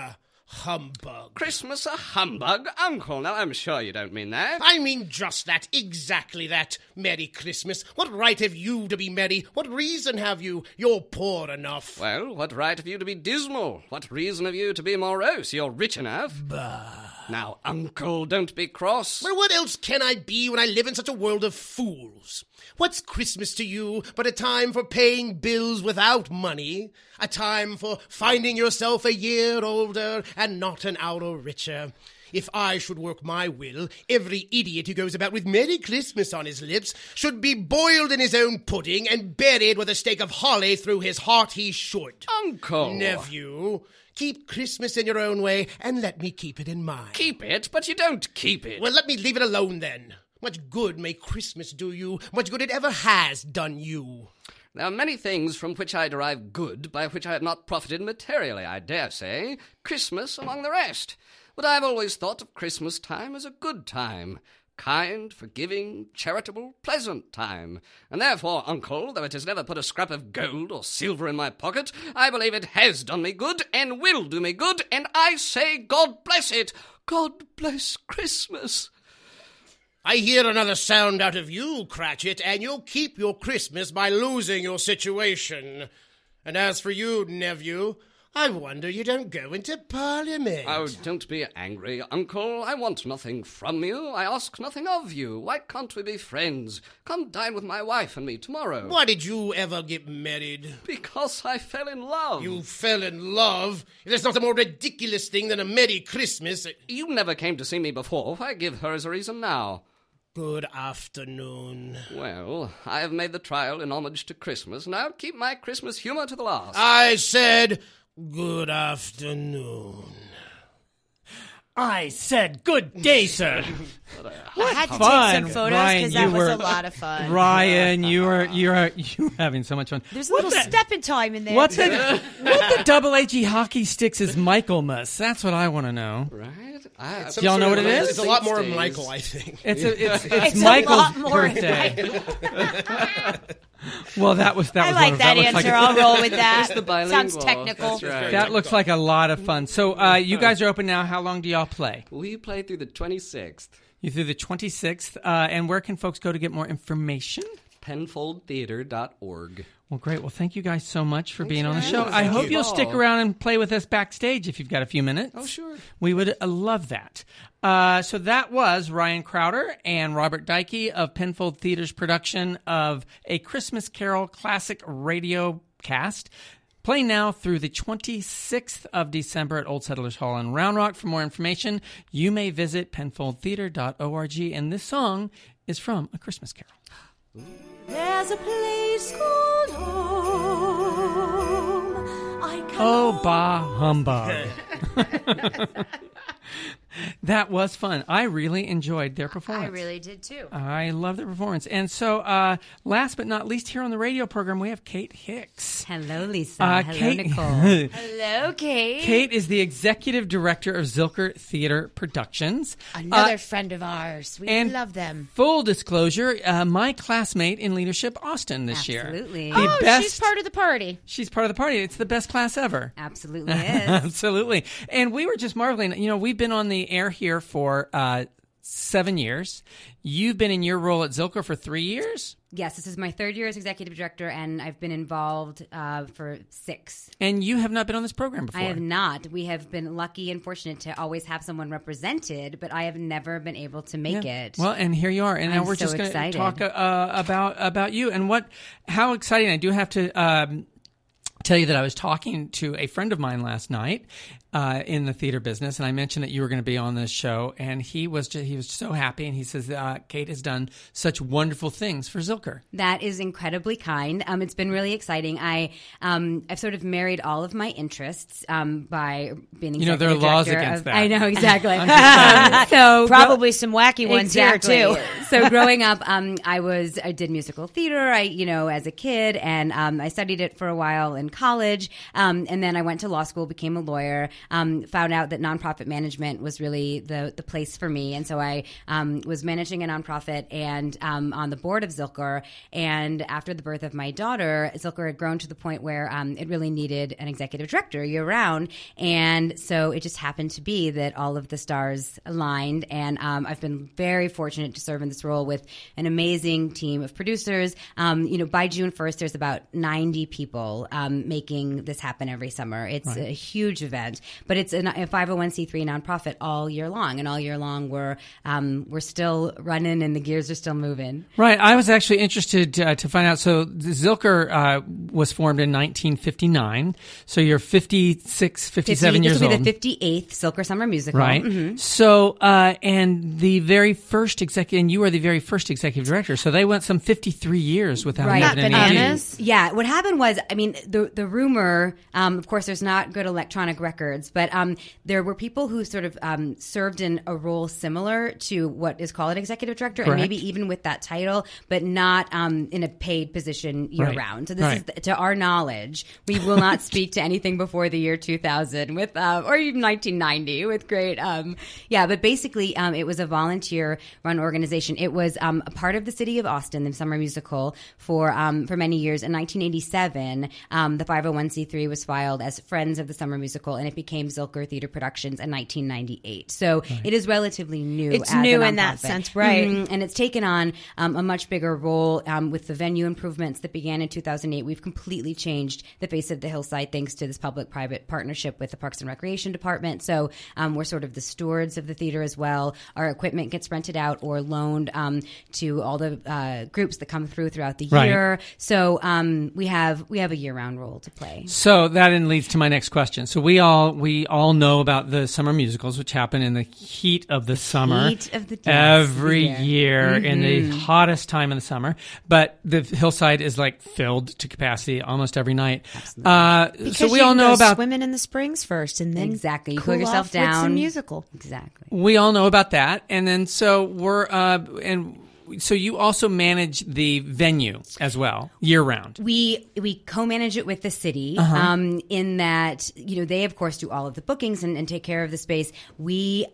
Humbug. Christmas a humbug? Uncle, now I'm sure you don't mean that. I mean just that, exactly that. Merry Christmas. What right have you to be merry? What reason have you? You're poor enough. Well, what right have you to be dismal? What reason have you to be morose? You're rich enough. Bah. Now, Uncle, don't be cross. Well, what else can I be when I live in such a world of fools? What's Christmas to you but a time for paying bills without money? A time for finding yourself a year older and not an hour richer? If I should work my will, every idiot who goes about with Merry Christmas on his lips should be boiled in his own pudding and buried with a stake of holly through his heart he should. Uncle! Nephew, keep Christmas in your own way and let me keep it in mine. Keep it, but you don't keep it. Well, let me leave it alone then. Much good may Christmas do you, much good it ever has done you. There are many things from which I derive good, by which I have not profited materially, I dare say, Christmas among the rest. But I have always thought of Christmas time as a good time. Kind, forgiving, charitable, pleasant time. And therefore, Uncle, though it has never put a scrap of gold or silver in my pocket, I believe it has done me good and will do me good, and I say God bless it. God bless Christmas. I hear another sound out of you, Cratchit, and you'll keep your Christmas by losing your situation. And as for you, nephew, I wonder you don't go into Parliament. Oh, don't be angry, Uncle. I want nothing from you. I ask nothing of you. Why can't we be friends? Come dine with my wife and me tomorrow. Why did you ever get married? Because I fell in love. You fell in love? There's not a more ridiculous thing than a Merry Christmas. You never came to see me before. Why give her as a reason now? Good afternoon. Well, I have made the trial in homage to Christmas, and I'll keep my Christmas humour to the last. I said good afternoon. I said good day, sir. I had to fun. take some photos because that was a lot of fun. Ryan, you were having so much fun. There's a little stepping time in there. What the double H-E hockey sticks is Michaelmas? That's what I want to know. Right? Do y'all know what it is? It's a lot more of Michael, I think. It's Michael's birthday. Well, that was. I like that answer. I'll roll with that. It's the bilingual. Sounds technical. That's right. That looks like a lot of fun. So you guys are open now. How long do y'all play? We play through the 26th. You through the 26th. And where can folks go to get more information? PenfoldTheater.org. Well, great. Well, thank you guys so much for being on the show. I hope you'll stick around and play with us backstage if you've got a few minutes. Oh, sure. We would love that. So that was Ryan Crowder and Robert Dykey of Penfold Theater's production of A Christmas Carol classic radio cast. Playing now through the 26th of December at Old Settlers Hall in Round Rock. For more information, you may visit penfoldtheater.org. And this song is from A Christmas Carol. There's a place called home. Oh, bah humbug. That was fun. I really enjoyed their performance. I really did too. I love their performance. And so, last but not least, here on the radio program, we have Kate Hicks. Hello, Lisa. Hello, Kate, Nicole. Hello, Kate. Kate is the executive director of Zilker Theater Productions. Another friend of ours. We love them. Full disclosure, my classmate in leadership, Austin, this year. Absolutely. She's part of the party. She's part of the party. It's the best class ever. Absolutely is. Absolutely. And we were just marveling. You know, we've been on the air here for 7 years. You've been in your role at Zilker for 3 years? Yes, this is my third year as executive director, and I've been involved for 6. And you have not been on this program before? I have not. We have been lucky and fortunate to always have someone represented, but I have never been able to make it. Well, and here you are. And now I'm we're so just going to excited. talk about you and how exciting. I do have to tell you that I was talking to a friend of mine last night in the theater business, and I mentioned that you were going to be on this show, and he was so happy, and he says Kate has done such wonderful things for Zilker. That is incredibly kind. It's been really exciting. I've sort of married all of my interests by being executive there are laws director against that. I know, exactly. So probably some wacky ones here too. So growing up, I did musical theater. As a kid, and I studied it for a while in college, and then I went to law school, became a lawyer. found out that nonprofit management was really the place for me. And so I was managing a nonprofit and on the board of Zilker. And after the birth of my daughter, Zilker had grown to the point where it really needed an executive director year round. And so it just happened to be that all of the stars aligned. And I've been very fortunate to serve in this role with an amazing team of producers. By June 1st, there's about 90 people making this happen every summer. It's a huge event, but it's a 501c3 nonprofit all year long. And all year long, we're still running and the gears are still moving. Right. I was actually interested to find out. So Zilker was formed in 1959. So you're 56, 57 years old. This will be the 58th Zilker Summer Musical. Right. Mm-hmm. So, and the very first and you were the very first executive director. So they went some 53 years without having any bananas. Yeah. What happened was, the rumor, of course, there's not good electronic records, but there were people who sort of served in a role similar to what is called an executive director, Correct. and maybe even with that title, but not in a paid position year-round. So this is, to our knowledge, we will not speak to anything before the year 2000 with, or even 1990 with great, but basically it was a volunteer-run organization. It was a part of the city of Austin, the summer musical, for many years. In 1987, the 501c3 was filed as Friends of the Summer Musical, and it became Zilker Theater Productions in 1998. So it is relatively new. It's as new a in that nonprofit. sense, right? Mm-hmm. And it's taken on a much bigger role with the venue improvements that began in 2008. We've completely changed the face of the hillside thanks to this public-private partnership with the Parks and Recreation Department. So we're sort of the stewards of the theater as well. Our equipment gets rented out or loaned to all the groups that come throughout the year. So we have a year-round role to play. So that then leads to my next question. So we all know about the summer musicals, which happen in the heat of the summer, every year in the hottest time of the summer. But the hillside is like filled to capacity almost every night. So we all know about swimming in the springs first, and then exactly you cool cool yourself down with some musical. Exactly. We all know about that, and then so we're So you also manage the venue as well, year round. We co-manage it with the city in that, they of course do all of the bookings and take care of the space. We,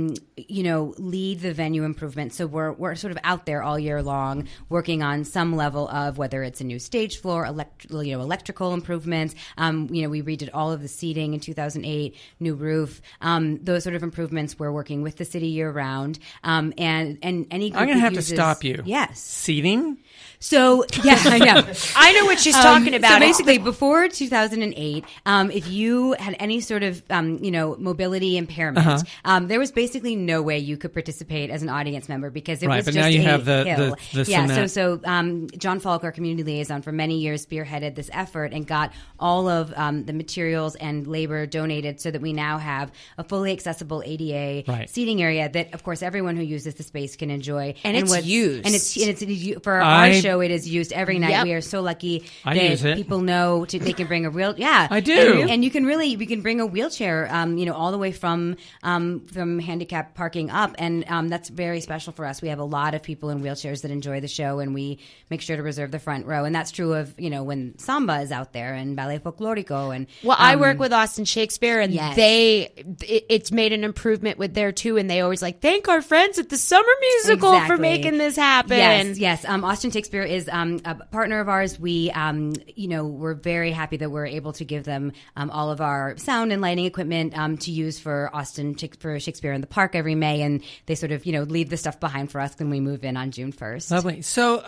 lead the venue improvement. So we're sort of out there all year long working on some level of whether it's a new stage floor, electrical improvements. We redid all of the seating in 2008, new roof, those sort of improvements. We're working with the city year round. And any group I'm going to have uses, to stop you. Yes. Seating? So, yeah, I know. I know what she's talking about. So basically, before 2008, if you had any sort of, mobility impairment, there was basically no way you could participate as an audience member because it was but just now you a have the hill. cement. So John Falk, our community liaison, for many years spearheaded this effort and got all of the materials and labor donated so that we now have a fully accessible ADA seating area that, of course, everyone who uses the space can enjoy. And it's used. And it's for our show, it is used every night. Yep. We are so lucky I that use it. people know they can bring a real I do. and we can bring a wheelchair all the way from handicap parking up, and that's very special for us. We have a lot of people in wheelchairs that enjoy the show, and we make sure to reserve the front row, and that's true of when samba is out there and Ballet Folklorico. And I work with Austin Shakespeare, and yes. it's made an improvement with there too, and they always thank our friends at the Summer Musical for making this happen. Yes. Austin Shakespeare is a partner of ours. We we're very happy that we're able to give them all of our sound and lighting equipment to use for for Shakespeare in the Park every May, and they sort of leave the stuff behind for us when we move in on June 1st. Lovely.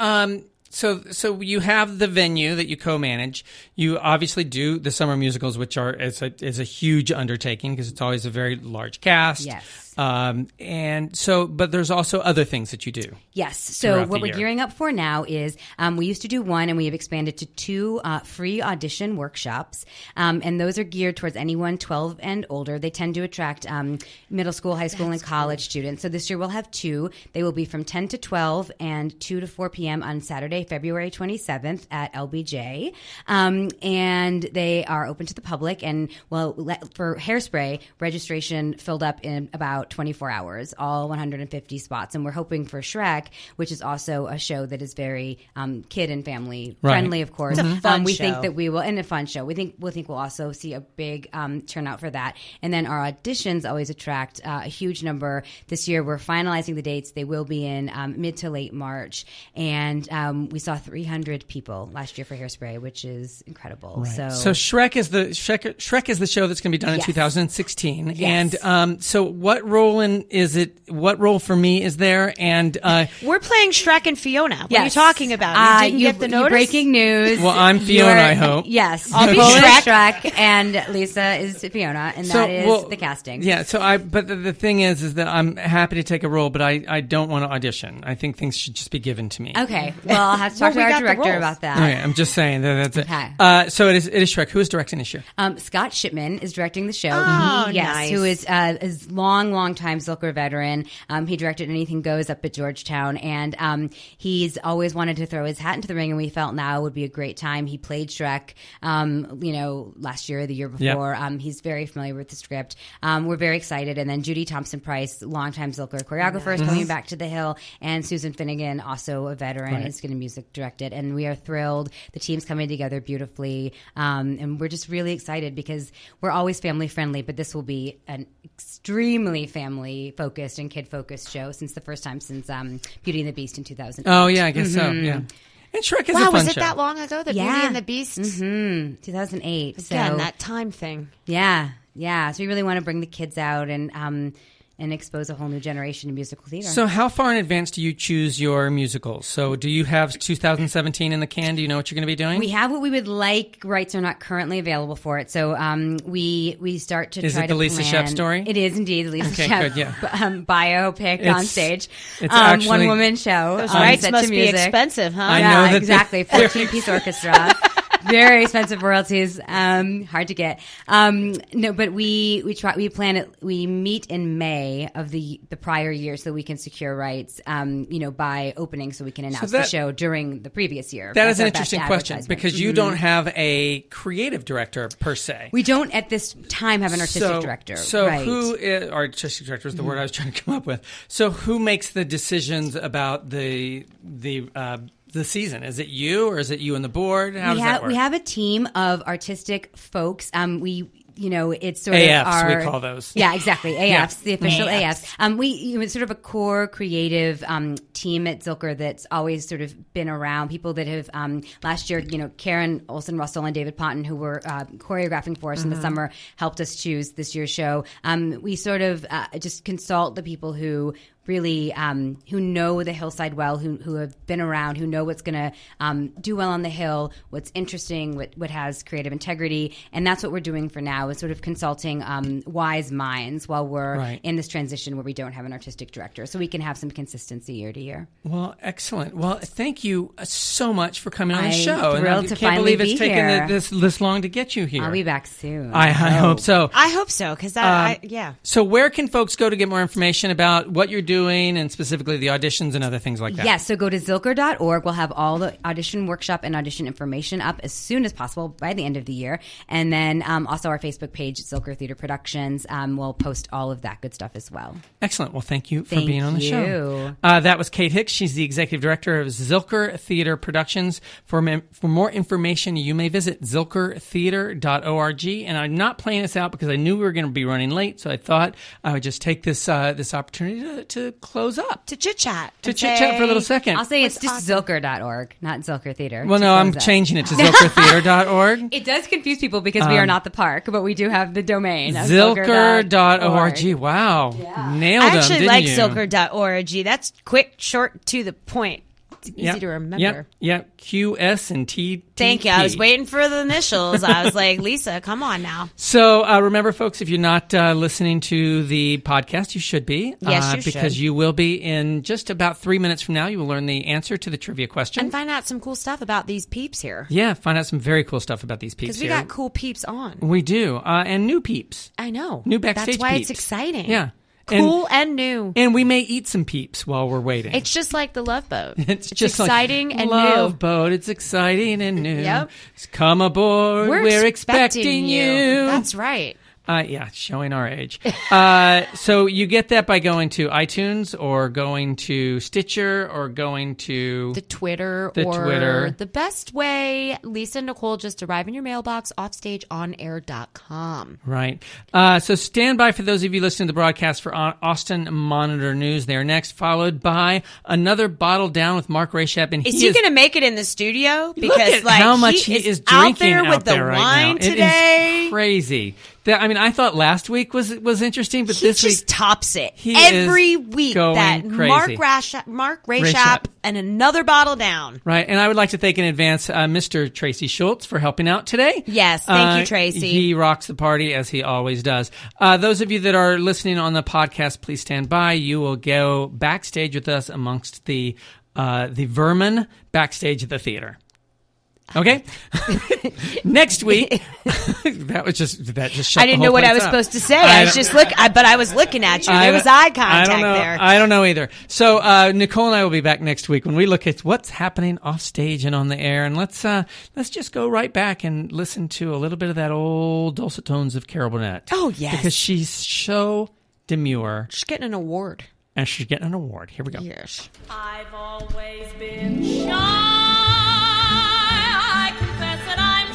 So you have the venue that you co-manage. You obviously do the summer musicals, which is a huge undertaking because it's always a very large cast. Yes. But there's also other things that you do. Yes. So what we're gearing up for now is we used to do one, and we have expanded to 2 free audition workshops, and those are geared towards anyone 12 and older. They tend to attract middle school, high school, and college students. So this year we'll have 2. They will be from 10 to 12 and 2 to 4 p.m. on Saturday Friday, February 27th at LBJ. And they are open to the public. And, for Hairspray, registration filled up in about 24 hours, all 150 spots. And we're hoping for Shrek, which is also a show that is very kid and family friendly, of course. It's a fun we show. think that we will, and a fun show. We think we'll also see a big turnout for that. And then our auditions always attract a huge number. This year we're finalizing the dates. They will be in mid to late March. And we saw 300 people last year for Hairspray, which is incredible. Right. So Shrek is the show that's going to be done in 2016. Yes. And so what role what role for me is there? And we're playing Shrek and Fiona. What are you talking about? You didn't get the notice? Breaking news. Well, I'm Fiona, I hope. Yes. I'll be Shrek, and Lisa is Fiona, and that is the casting. Yeah, but the thing is that I'm happy to take a role, but I don't want to audition. I think things should just be given to me. Okay. Well, I'll have to talk to our director about that. Okay, I'm just saying that's it. Okay. So it is Shrek. Who is directing this year? Scott Shipman is directing the show. Oh, nice. Who is long time Zilker veteran. He directed Anything Goes up at Georgetown, and he's always wanted to throw his hat into the ring, and we felt now would be a great time. He played Shrek, last year or the year before. Yep. He's very familiar with the script. We're very excited. And then Judy Thompson-Price, longtime Zilker choreographer, is coming back to the Hill, and Susan Finnegan, also a veteran, is going to music direct it. And we are thrilled. The team's coming together beautifully, and we're just really excited because we're always family friendly, but this will be an extremely family focused and kid focused show since the first time since Beauty and the Beast in 2008. Oh yeah, I guess so. Yeah. And Shrek is a fun was it show. that long ago? The Beauty and the Beast? 2008. Again, that time thing. Yeah. So we really want to bring the kids out and expose a whole new generation to musical theater. So how far in advance do you choose your musicals? So do you have 2017 in the can? Do you know what you're going to be doing? We have what we would like. Rights are not currently available for it. So we start to try to plan. Is it the Lisa Shep story? It is indeed the Lisa Shep Shep good, yeah. Biopic on stage. It's actually, one-woman show. Those rights must be expensive, huh? I know that exactly. 14-piece orchestra. Very expensive royalties, hard to get. No, but we plan it. We meet in May of the prior year so we can secure rights, by opening so we can announce the show during the previous year. That is an interesting question because you don't have a creative director per se. We don't at this time have an artistic director. So who is, artistic director is the word I was trying to come up with. So who makes the decisions about the season? Is it you or is it you and the board? How does that work? We have a team of artistic folks. It's sort AFs, of our... we call those. Yeah, exactly. AFs, the official AFs. It's sort of a core creative team at Zilker that's always sort of been around. People that have, last year, Karen Olsen-Russell and David Ponton, who were choreographing for us in the summer, helped us choose this year's show. We sort of just consult the people who really who know the hillside well, who have been around, who know what's going to do well on the Hill, what's interesting, what has creative integrity. And that's what we're doing for now, is sort of consulting wise minds while we're in this transition where we don't have an artistic director. So we can have some consistency year to year. Well, excellent. Well, thank you so much for coming on the show. Thrilled to can't finally believe it's be taken here. this long to get you here. I'll be back soon. I hope so. I hope so, because yeah. So where can folks go to get more information about what you're doing and specifically the auditions and other things like that? Yes, so go to Zilker.org. We'll have all the audition workshop and audition information up as soon as possible by the end of the year. And then also our Facebook page, Zilker Theater Productions. We'll post all of that good stuff as well. Excellent. Well, thank you for being on the show. That was Kate Hicks. She's the executive director of Zilker Theater Productions. For more information, you may visit zilkertheater.org. And I'm not playing this out because I knew we were going to be running late, so I thought I would just take this opportunity to close up. To chit-chat. To chit-chat for a little second. I'll say it's just Zilker.org, not Zilker Theater. Well, no, I'm changing it to zilkertheater.org. It does confuse people because we are not the park, but we do have the domain. Zilker.org. Wow. Yeah. Nailed them, I actually didn't like you? Zilker.org. That's quick, short, to the point. It's easy to remember. Yep. QS and T. Thank you. I was waiting for the initials. I was like, Lisa, come on now. So remember, folks, if you're not listening to the podcast, you should be. Yes, you should. Because you will be in just about 3 minutes from now. You will learn the answer to the trivia question. And find out some cool stuff about these peeps here. Yeah, find out some very cool stuff about these peeps here. Because we got cool peeps on. We do. And new peeps. I know. New backstage peeps. That's why it's exciting. Yeah. Cool and new. And we may eat some peeps while we're waiting. It's just like the Love Boat. It's just exciting like and Love new. Boat. It's exciting and new. Yep. Come aboard. We're expecting you. That's right. Yeah, showing our age. So you get that by going to iTunes or going to Stitcher or going to The Twitter. The best way, Lisa and Nicole, just arrive in your mailbox, offstageonair.com. Right. So stand by for those of you listening to the broadcast for Austin Monitor News. They are next, followed by another bottle down with Mark Rayshap. And Is he going to make it in the studio? Look at how much he is drinking out there with the right wine now. today. It is crazy. I thought last week was interesting, but this week week tops it. He Every is week going that crazy. Mark Rayshap and another bottle down. Right, and I would like to thank in advance Mr. Tracy Schultz for helping out today. Yes, thank you, Tracy. He rocks the party as he always does. Those of you that are listening on the podcast, please stand by. You will go backstage with us amongst the vermin backstage at the theater. Okay. Next week, that just shut I didn't the know whole what I place was up. supposed to say. But I was looking at you. There was eye contact there. I don't know either. So Nicole and I will be back next week when we look at what's happening off stage and on the air, and let's just go right back and listen to a little bit of that old dulcet tones of Carol Burnett. Oh yes, because she's so demure. She's getting an award. And she's getting an award. Here we go. Yes. I've always been shy. I confess that I'm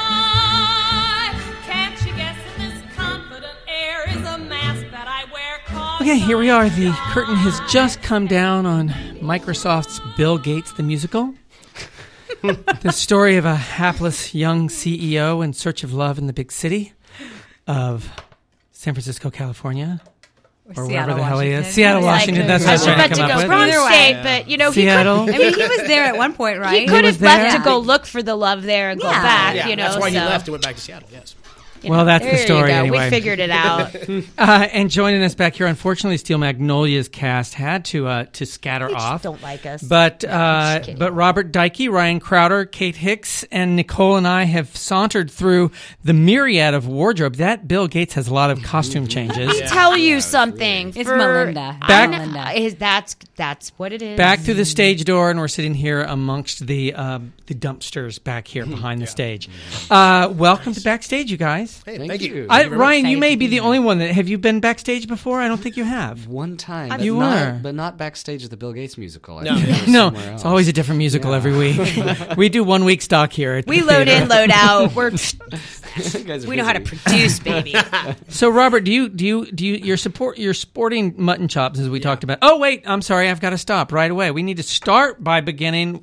shy. Can't you guess that this confident air is a mask that I wear? Okay, here we are. The curtain has just come down on Microsoft's Bill Gates the Musical. The story of a hapless young CEO in search of love in the big city of San Francisco, California. Or wherever the hell he is. Seattle, Washington. That's what I was trying to come up with. Wrong state, but he Seattle. could. I mean, he was there at one point, right? He could have left to go look for the love there and go back. Yeah, that's why he left and went back to Seattle. Yes. Well, that's the story anyway. We figured it out. And joining us back here, unfortunately, Steel Magnolia's cast had to scatter off. Don't like us. But Robert Dykey, Ryan Crowder, Kate Hicks, and Nicole and I have sauntered through the myriad of wardrobe. That Bill Gates has a lot of costume changes. Let me tell you something. It's Melinda. That's what it is. Back through the stage door, and we're sitting here amongst the dumpsters back here behind the stage. Welcome to Backstage, you guys. Hey, thank you. Ryan, you may be the only one that have you been backstage before? I don't think you have. One time, but not backstage at the Bill Gates musical. No, it's always a different musical every week. We do 1 week stock here. We load in, load out. We know how to produce, baby. So, Robert, you're sporting mutton chops as we talked about. Oh, wait, I'm sorry, I've got to stop right away. We need to start by beginning.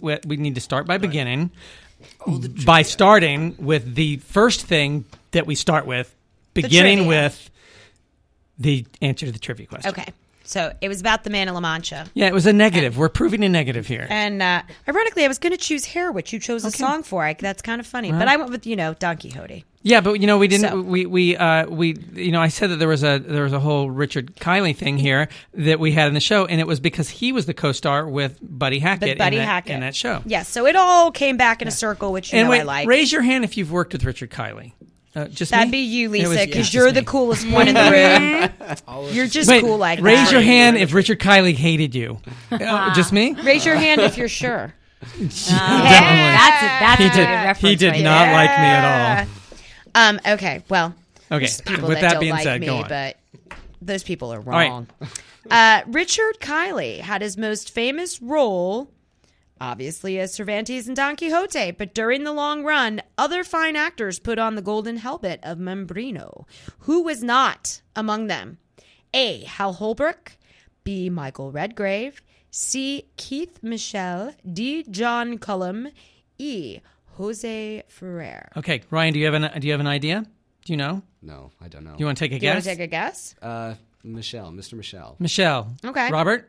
By starting with the first thing that we start with, beginning with the answer to the trivia question. Okay. So it was about the Man of La Mancha. Yeah, it was a negative. We're proving a negative here. And ironically, I was going to choose Hair, which you chose a song for. That's kind of funny. But I went with, Don Quixote. Yeah, but we didn't. So. We I said that there was a whole Richard Kiley thing here that we had in the show, and it was because he was the co-star with Buddy Hackett in that show. Yes, so it all came back in a circle, which I like. Raise your hand if you've worked with Richard Kiley. Just that'd me? be you, Lisa, because you're the coolest one in the room. You're just cool like that. Raise your hand if Richard Kiley hated you. Just me? Raise your hand if you're sure. That's a good reference. He did not like me at all. Okay, well. Okay, people with that being like said, me, go on. But those people are wrong. Right. Richard Kiley had his most famous role, obviously, as Cervantes and Don Quixote, but during the long run, other fine actors put on the golden helmet of Mambrino. Who was not among them? A. Hal Holbrook, B. Michael Redgrave, C. Keith Michel, D. John Cullum, E. Jose Ferrer. Okay, Ryan, do you have an idea? Do you know? No, I don't know. You want to take a guess? You guess? Want to take a guess? Mr. Michel. Michelle. Okay. Robert?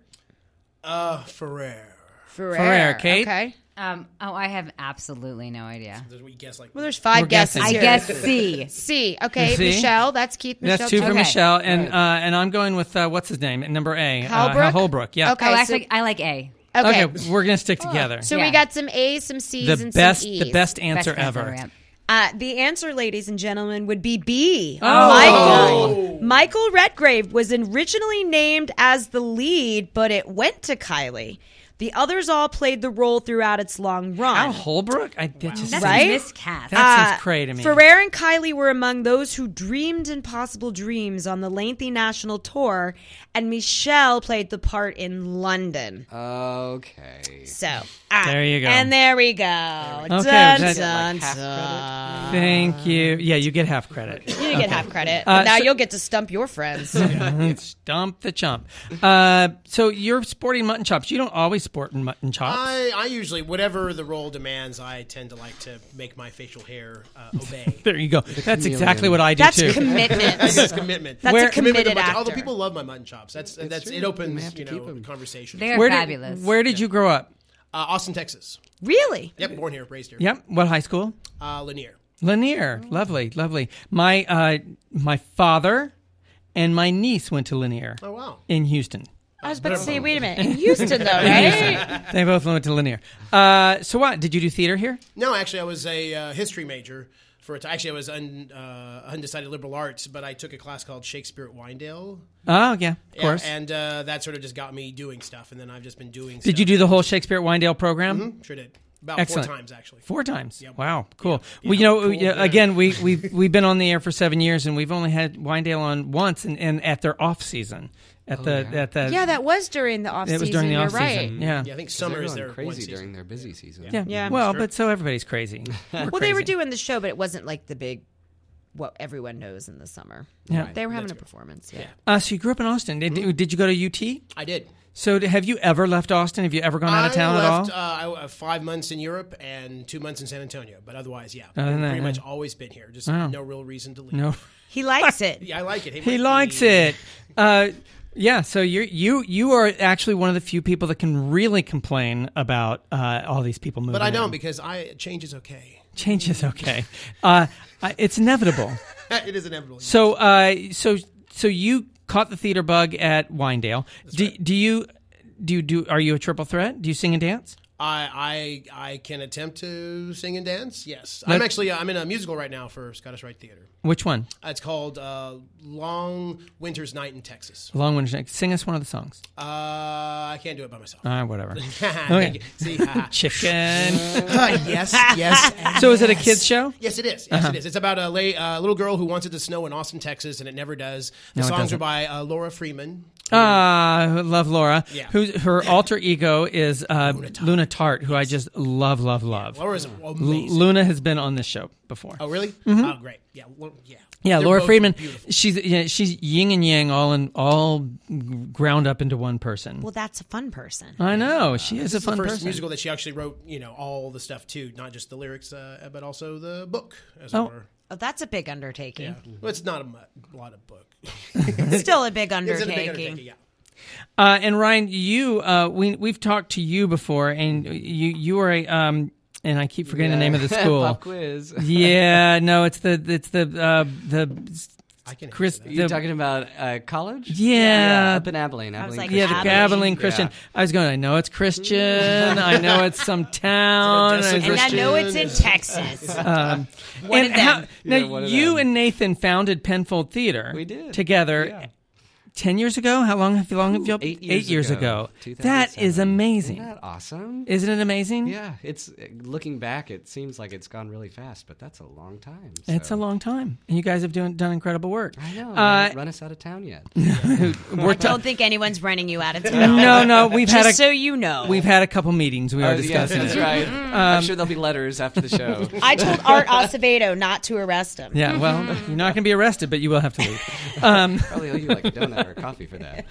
Ferrer. Kate? Okay. I have absolutely no idea. Well, there's 5 guesses here. I guess C. C. Okay, C? Michelle. That's Keith Michelle. That's 2 for Michelle, and I'm going with what's his name? Number A. Hal Holbrook. Yeah. Okay. I like A. Okay, we're gonna stick together. So we got some A's, some C's, and best, some E's. The best answer ever. The answer, ladies and gentlemen, would be B. Oh. Michael Redgrave was originally named as the lead, but it went to Kylie. The others all played the role throughout its long run. Al Holbrook? That's right? miscast. That seems cray to me. Ferrer and Kylie were among those who dreamed impossible dreams on the lengthy national tour, and Michelle played the part in London. Okay. So, there you go. And there we go. Okay, dun, that's- dun, like half dun. Thank you. Yeah, you get half credit. You get half credit. But now you'll get to stump your friends. Stump the chump. So you're sporting mutton chops. You don't always sport mutton chops. I usually, whatever the role demands, I tend to like to make my facial hair obey. There you go. That's exactly what I do That's too. commitment. That's commitment. That's a committed actor. Although people love my mutton chops, it opens conversation. They're Where fabulous. Where did you grow up? Austin, Texas. Really? Yep, born here, raised here. Yep. What high school? Lanier. Lanier. Lovely, lovely. My father and my niece went to Lanier. Oh, wow. In Houston. I was about to say, wait a minute. In Houston, though, right? They both went to Lanier. So what? Did you do theater here? No, actually, I was a history major. Actually, I was undecided liberal arts, but I took a class called Shakespeare at Wyandotte. Oh, yeah, of course. And that sort of just got me doing stuff, and then I've just been doing stuff. Did you do the whole Shakespeare at Wyandotte program? Mm-hmm, sure did. About Excellent. 4 times, actually. 4 times. Yep. Wow, cool. Yeah. Well, you know, Cool. again, we've been on the air for 7 years, and we've only had Wyandotte on once, and at their off season. Yeah, that was during the off season. It was during the You're off right. season. Yeah. I think summer is their crazy during their busy season. Yeah. Well, but so everybody's crazy. Well, they were doing the show, but it wasn't like the big, what everyone knows in the summer. Yeah. They were having a performance. Yeah. So you grew up in Austin. Did you go to UT? I did. So have you ever left Austin? Have you ever gone out of town at all? I 5 months in Europe and 2 months in San Antonio. But otherwise, yeah. Other than Pretty that, much always been here. Just Wow. no real reason to leave. No. He likes it. Yeah, I like it. He likes it. Yeah, so you are actually one of the few people that can really complain about all these people moving. But I don't in. because change is okay. Change is okay. It's inevitable. It is inevitable. So you caught the theater bug at Wyandotte. Are you a triple threat? Do you sing and dance? I can attempt to sing and dance. Yes, I'm in a musical right now for Scottish Rite Theatre. Which one? It's called Long Winter's Night in Texas. Long Winter's Night. Sing us one of the songs. I can't do it by myself. Whatever. Okay. See, chicken. Yes. So is it a kids show? Yes, it is. Yes, it is. It's about a little girl who wants it to snow in Austin, Texas, and it never does. The songs are by Laura Freeman. Love Laura. Yeah. Her alter ego is Luna Tart, who I just love. Laura's amazing. Luna has been on this show before. Oh, really? Mm-hmm. Oh, great. Yeah. Yeah, They're Laura both Freeman. beautiful. She's yin and yang, all ground up into one person. Well, that's a fun person. I know she is a fun the first person. musical that she actually wrote. All the stuff too, not just the lyrics, but also the book. Oh, that's a big undertaking. Yeah. Well, it's not a lot of book. It's still a big undertaking. It's a big undertaking. Yeah. And Ryan, you we've talked to you before, and you are a and I keep forgetting the name of the school. Pop quiz. Yeah, no, it's the I can. Chris, You're talking about college? Yeah. Up in Abilene. I was like, the Abilene Christian. Yeah. I was going, I know it's Christian. I know it's some town. And I know it's in Texas. Now, you and Nathan founded Penfold Theater. We did. Together. Yeah. 10 years ago? How long have you? 8 years ago. 2007. That is amazing. Isn't that awesome? Isn't it amazing? Yeah. It's looking back, it seems like it's gone really fast, but that's a long time. It's a long time, and you guys have done incredible work. I know. Run us out of town yet? I don't think anyone's running you out of town. No. We've had so you know. We've had a couple meetings. We are discussing that's it. right. I'm sure there'll be letters after the show. I told Art Acevedo not to arrest him. Yeah. Well, you're not going to be arrested, but you will have to leave. Probably owe you like a donut or a coffee for that.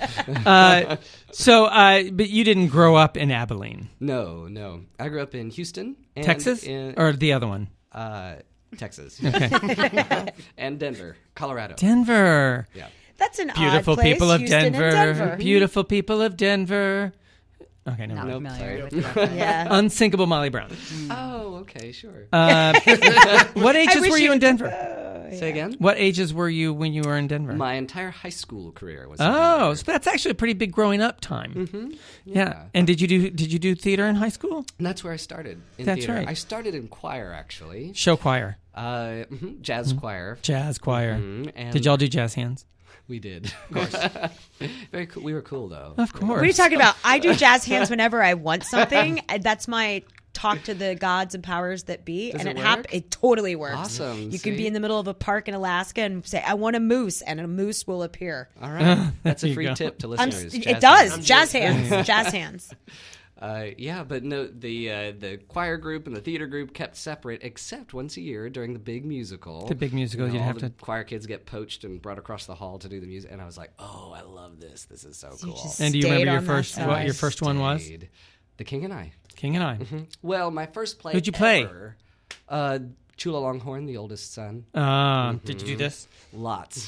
But you didn't grow up in Abilene. No. I grew up in Houston. And Texas? Or the other one? Texas. Okay. And Denver, Colorado. Denver. Yeah. That's an Beautiful odd place, people of Houston Denver. and Denver. Beautiful people of Denver. Okay, no. Not Nope, familiar sorry. with that. Yeah. Unsinkable Molly Brown. Oh, okay, sure. What ages were you in Denver? Say again? What ages were you when you were in Denver? My entire high school career was in Oh, so that's actually a pretty big growing up time. Mm-hmm. Yeah. And did you do theater in high school? And that's where I started in That's theater. right. I started in choir, actually. Show choir. Jazz choir. Jazz choir. And Did y'all do jazz hands? We did. Of course. Very cool. We were cool, though. Of course. What are you talking about? I do jazz hands whenever I want something. That's my talk to the gods and powers that be. Does and it it work? It totally works. Awesome. You can See? be in the middle of a park in Alaska and say, I want a moose, and a moose will appear. All right. That's There a you free go. tip to listeners. It does. Jazz hands. Jazz hands. Yeah, but no, the choir group and the theater group kept separate, except once a year during the big musical. The big musical, you'd all have the to- choir kids get poached and brought across the hall to do the music, and I was like, "Oh, I love this. This is so cool." And do you remember your first what your first one was? The King and I. King and I. Mm-hmm. Well, my first play. Who'd you play? Ever, Chula Longhorn, the oldest son. Did you do this? Lots.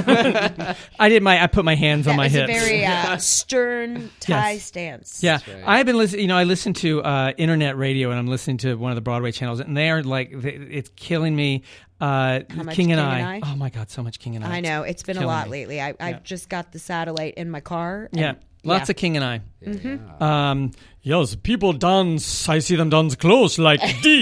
I put my hands on my hips. It's a very stern Thai stance. Yeah, I've been listening. I listen to internet radio, and I'm listening to one of the Broadway channels, and they are like, it's killing me. King and I. Oh my God, so much King and I. I know it's been a Killing lot me. lately. I just got the satellite in my car. And, Yeah, lots of King and I. Mhm. Yes, people dance. I see them dance close like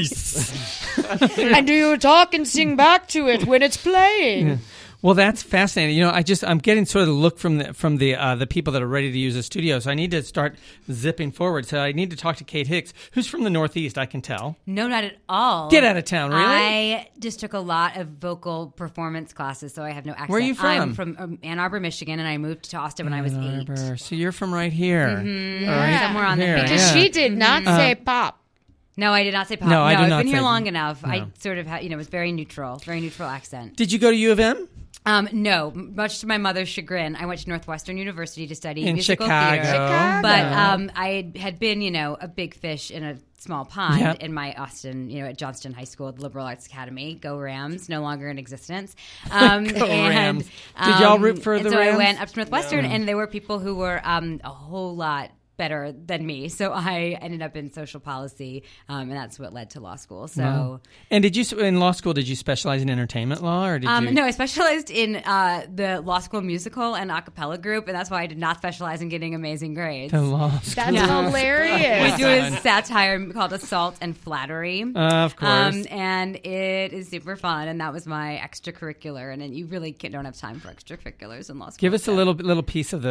this. And do you talk and sing back to it when it's playing? Yeah. Well, that's fascinating. You know, I'm getting sort of the look from the people that are ready to use the studio. So I need to start zipping forward. So I need to talk to Kate Hicks, who's from the Northeast. I can tell. No, not at all. Get out of town, really? I just took a lot of vocal performance classes, so I have no accent. Where are you from? I'm from Ann Arbor, Michigan, and I moved to Austin when I was 8. So you're from right here. Mhm. All right. Somewhere on Here, there. Because she did not say pop. No, I did not say pop. No, I did I've not been here say- long enough. no. I sort of had, it was very neutral accent. Did you go to U of M? No, much to my mother's chagrin, I went to Northwestern University to study In musical Chicago. theater. But Chicago. I had been, a big fish in a small pond Yep. in my Austin, at Johnston High School, the Liberal Arts Academy. Go Rams, no longer in existence. Go Rams. Did y'all root for and the so Rams? I went up to Northwestern, No. and there were people who were a whole lot better than me. So I ended up in social policy, and that's what led to law school. So. Wow. And did you in law school? Did you specialize in entertainment law, or did you? No, I specialized in the law school musical and a cappella group, and that's why I did not specialize in getting amazing grades. The law school. That's hilarious. We do a satire called Assault and Flattery. Of course. And it is super fun, and that was my extracurricular, and then you really don't have time for extracurriculars in law school. Give us a little piece of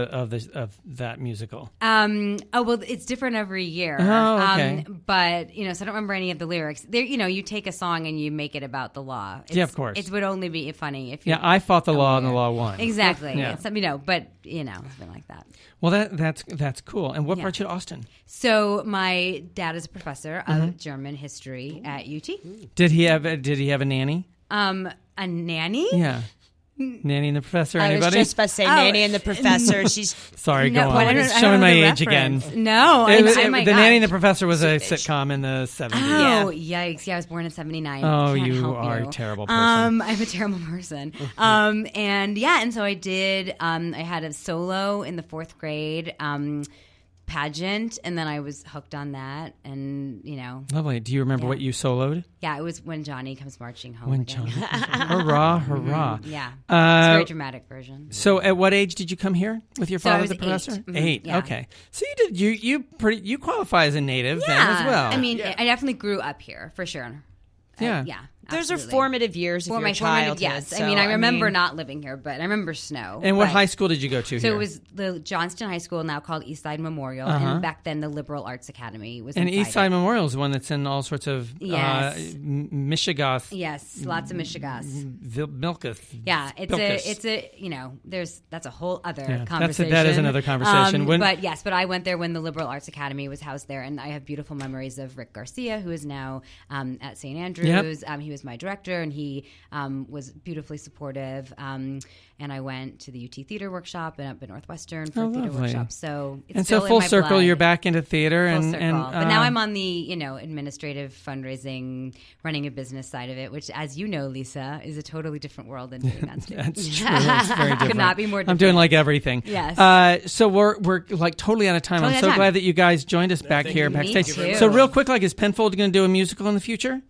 that musical. Oh, well, it's different every year. Oh, okay. But, so I don't remember any of the lyrics. There, you take a song and you make it about the law. Yeah, of course. It would only be funny if you... Yeah, I fought the law and the law won. Exactly. Yeah. It's, but, it's been like that. Well, that's cool. And what brought you to Austin? So my dad is a professor of German history at UT. Did he have a nanny? A nanny? Yeah. Nanny and the Professor, I anybody? was just about to say Nanny and the Professor. She's Sorry, No, go on. but I don't- It's I showing don't my know the age again. reference. No, my The Nanny and the gosh. Professor was a sitcom in the 70s. Oh, yikes. Yeah, I was born in 79. Oh, Can't you help are you. a terrible person. I'm a terrible person. And so I did, I had a solo in the 4th grade pageant, and then I was hooked on that, and, Lovely. Do you remember what you soloed? Yeah, it was When Johnny Comes Marching Home. When Again. Johnny Hurrah, hurrah. Yeah. It's a very dramatic version. So at what age did you come here with your So I father, was the professor? 8. Mhm. 8. Yeah. Okay. So you qualify as a native then as well. I mean, I definitely grew up here, for sure. Yeah. Yeah. Those are absolutely. formative years of Well, your my formative, childhood. yes. So, I remember not living here, but I remember snow. And what but- high school did you go to So here? it was the Johnston High School, now called Eastside Memorial, Uh-huh. and back then the Liberal Arts Academy was And inside Eastside Memorial is one that's in all sorts of Yes. Michigas. Yes, lots of Michigas. Milkus. Yeah, Bilkus. that's a whole other Yeah, conversation. that is another conversation. But I went there when the Liberal Arts Academy was housed there, and I have beautiful memories of Rick Garcia, who is now at St. Andrews. Yep. He was my director, and he was beautifully supportive. And I went to the UT Theater Workshop and up at Northwestern for theater lovely. workshops. So it's And still so in full my circle, blood. you're back into theater, Full and circle. But now I'm on the administrative fundraising, running a business side of it, which, as you know, Lisa, is a totally different world than doing that. That's true. It's very different. Could not be more different. I'm doing like everything. Yes. So we're like totally out of time. Totally I'm out so of time. glad that you guys joined us back thank here you. Me backstage. too. So real quick, is Penfold going to do a musical in the future?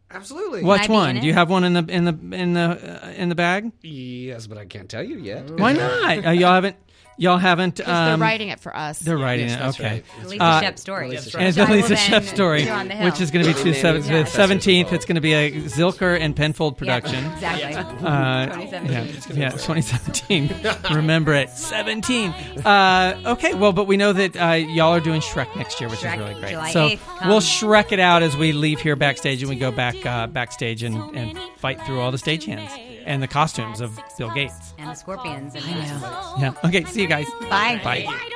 Absolutely. Which one? Do you have one in the bag? Yes, but I can't tell you yet. Why not? Y'all haven't. They're writing it for us. They're writing it. Okay. Right. Lisa Shep story. And the Lisa Shep story, which is going to be the 17th. It's going to be a Zilker and Penfold production. Yeah, exactly. 2017. Yeah, 2017. Remember it. 17. Okay. Well, but we know that y'all are doing Shrek next year, which is really great. July so 8th, we'll Shrek it out as we leave here backstage, and we go back backstage and fight through all the stagehands and the costumes of Bill Gates and the scorpions. And Yeah. Okay. See you guys. Bye. Bye.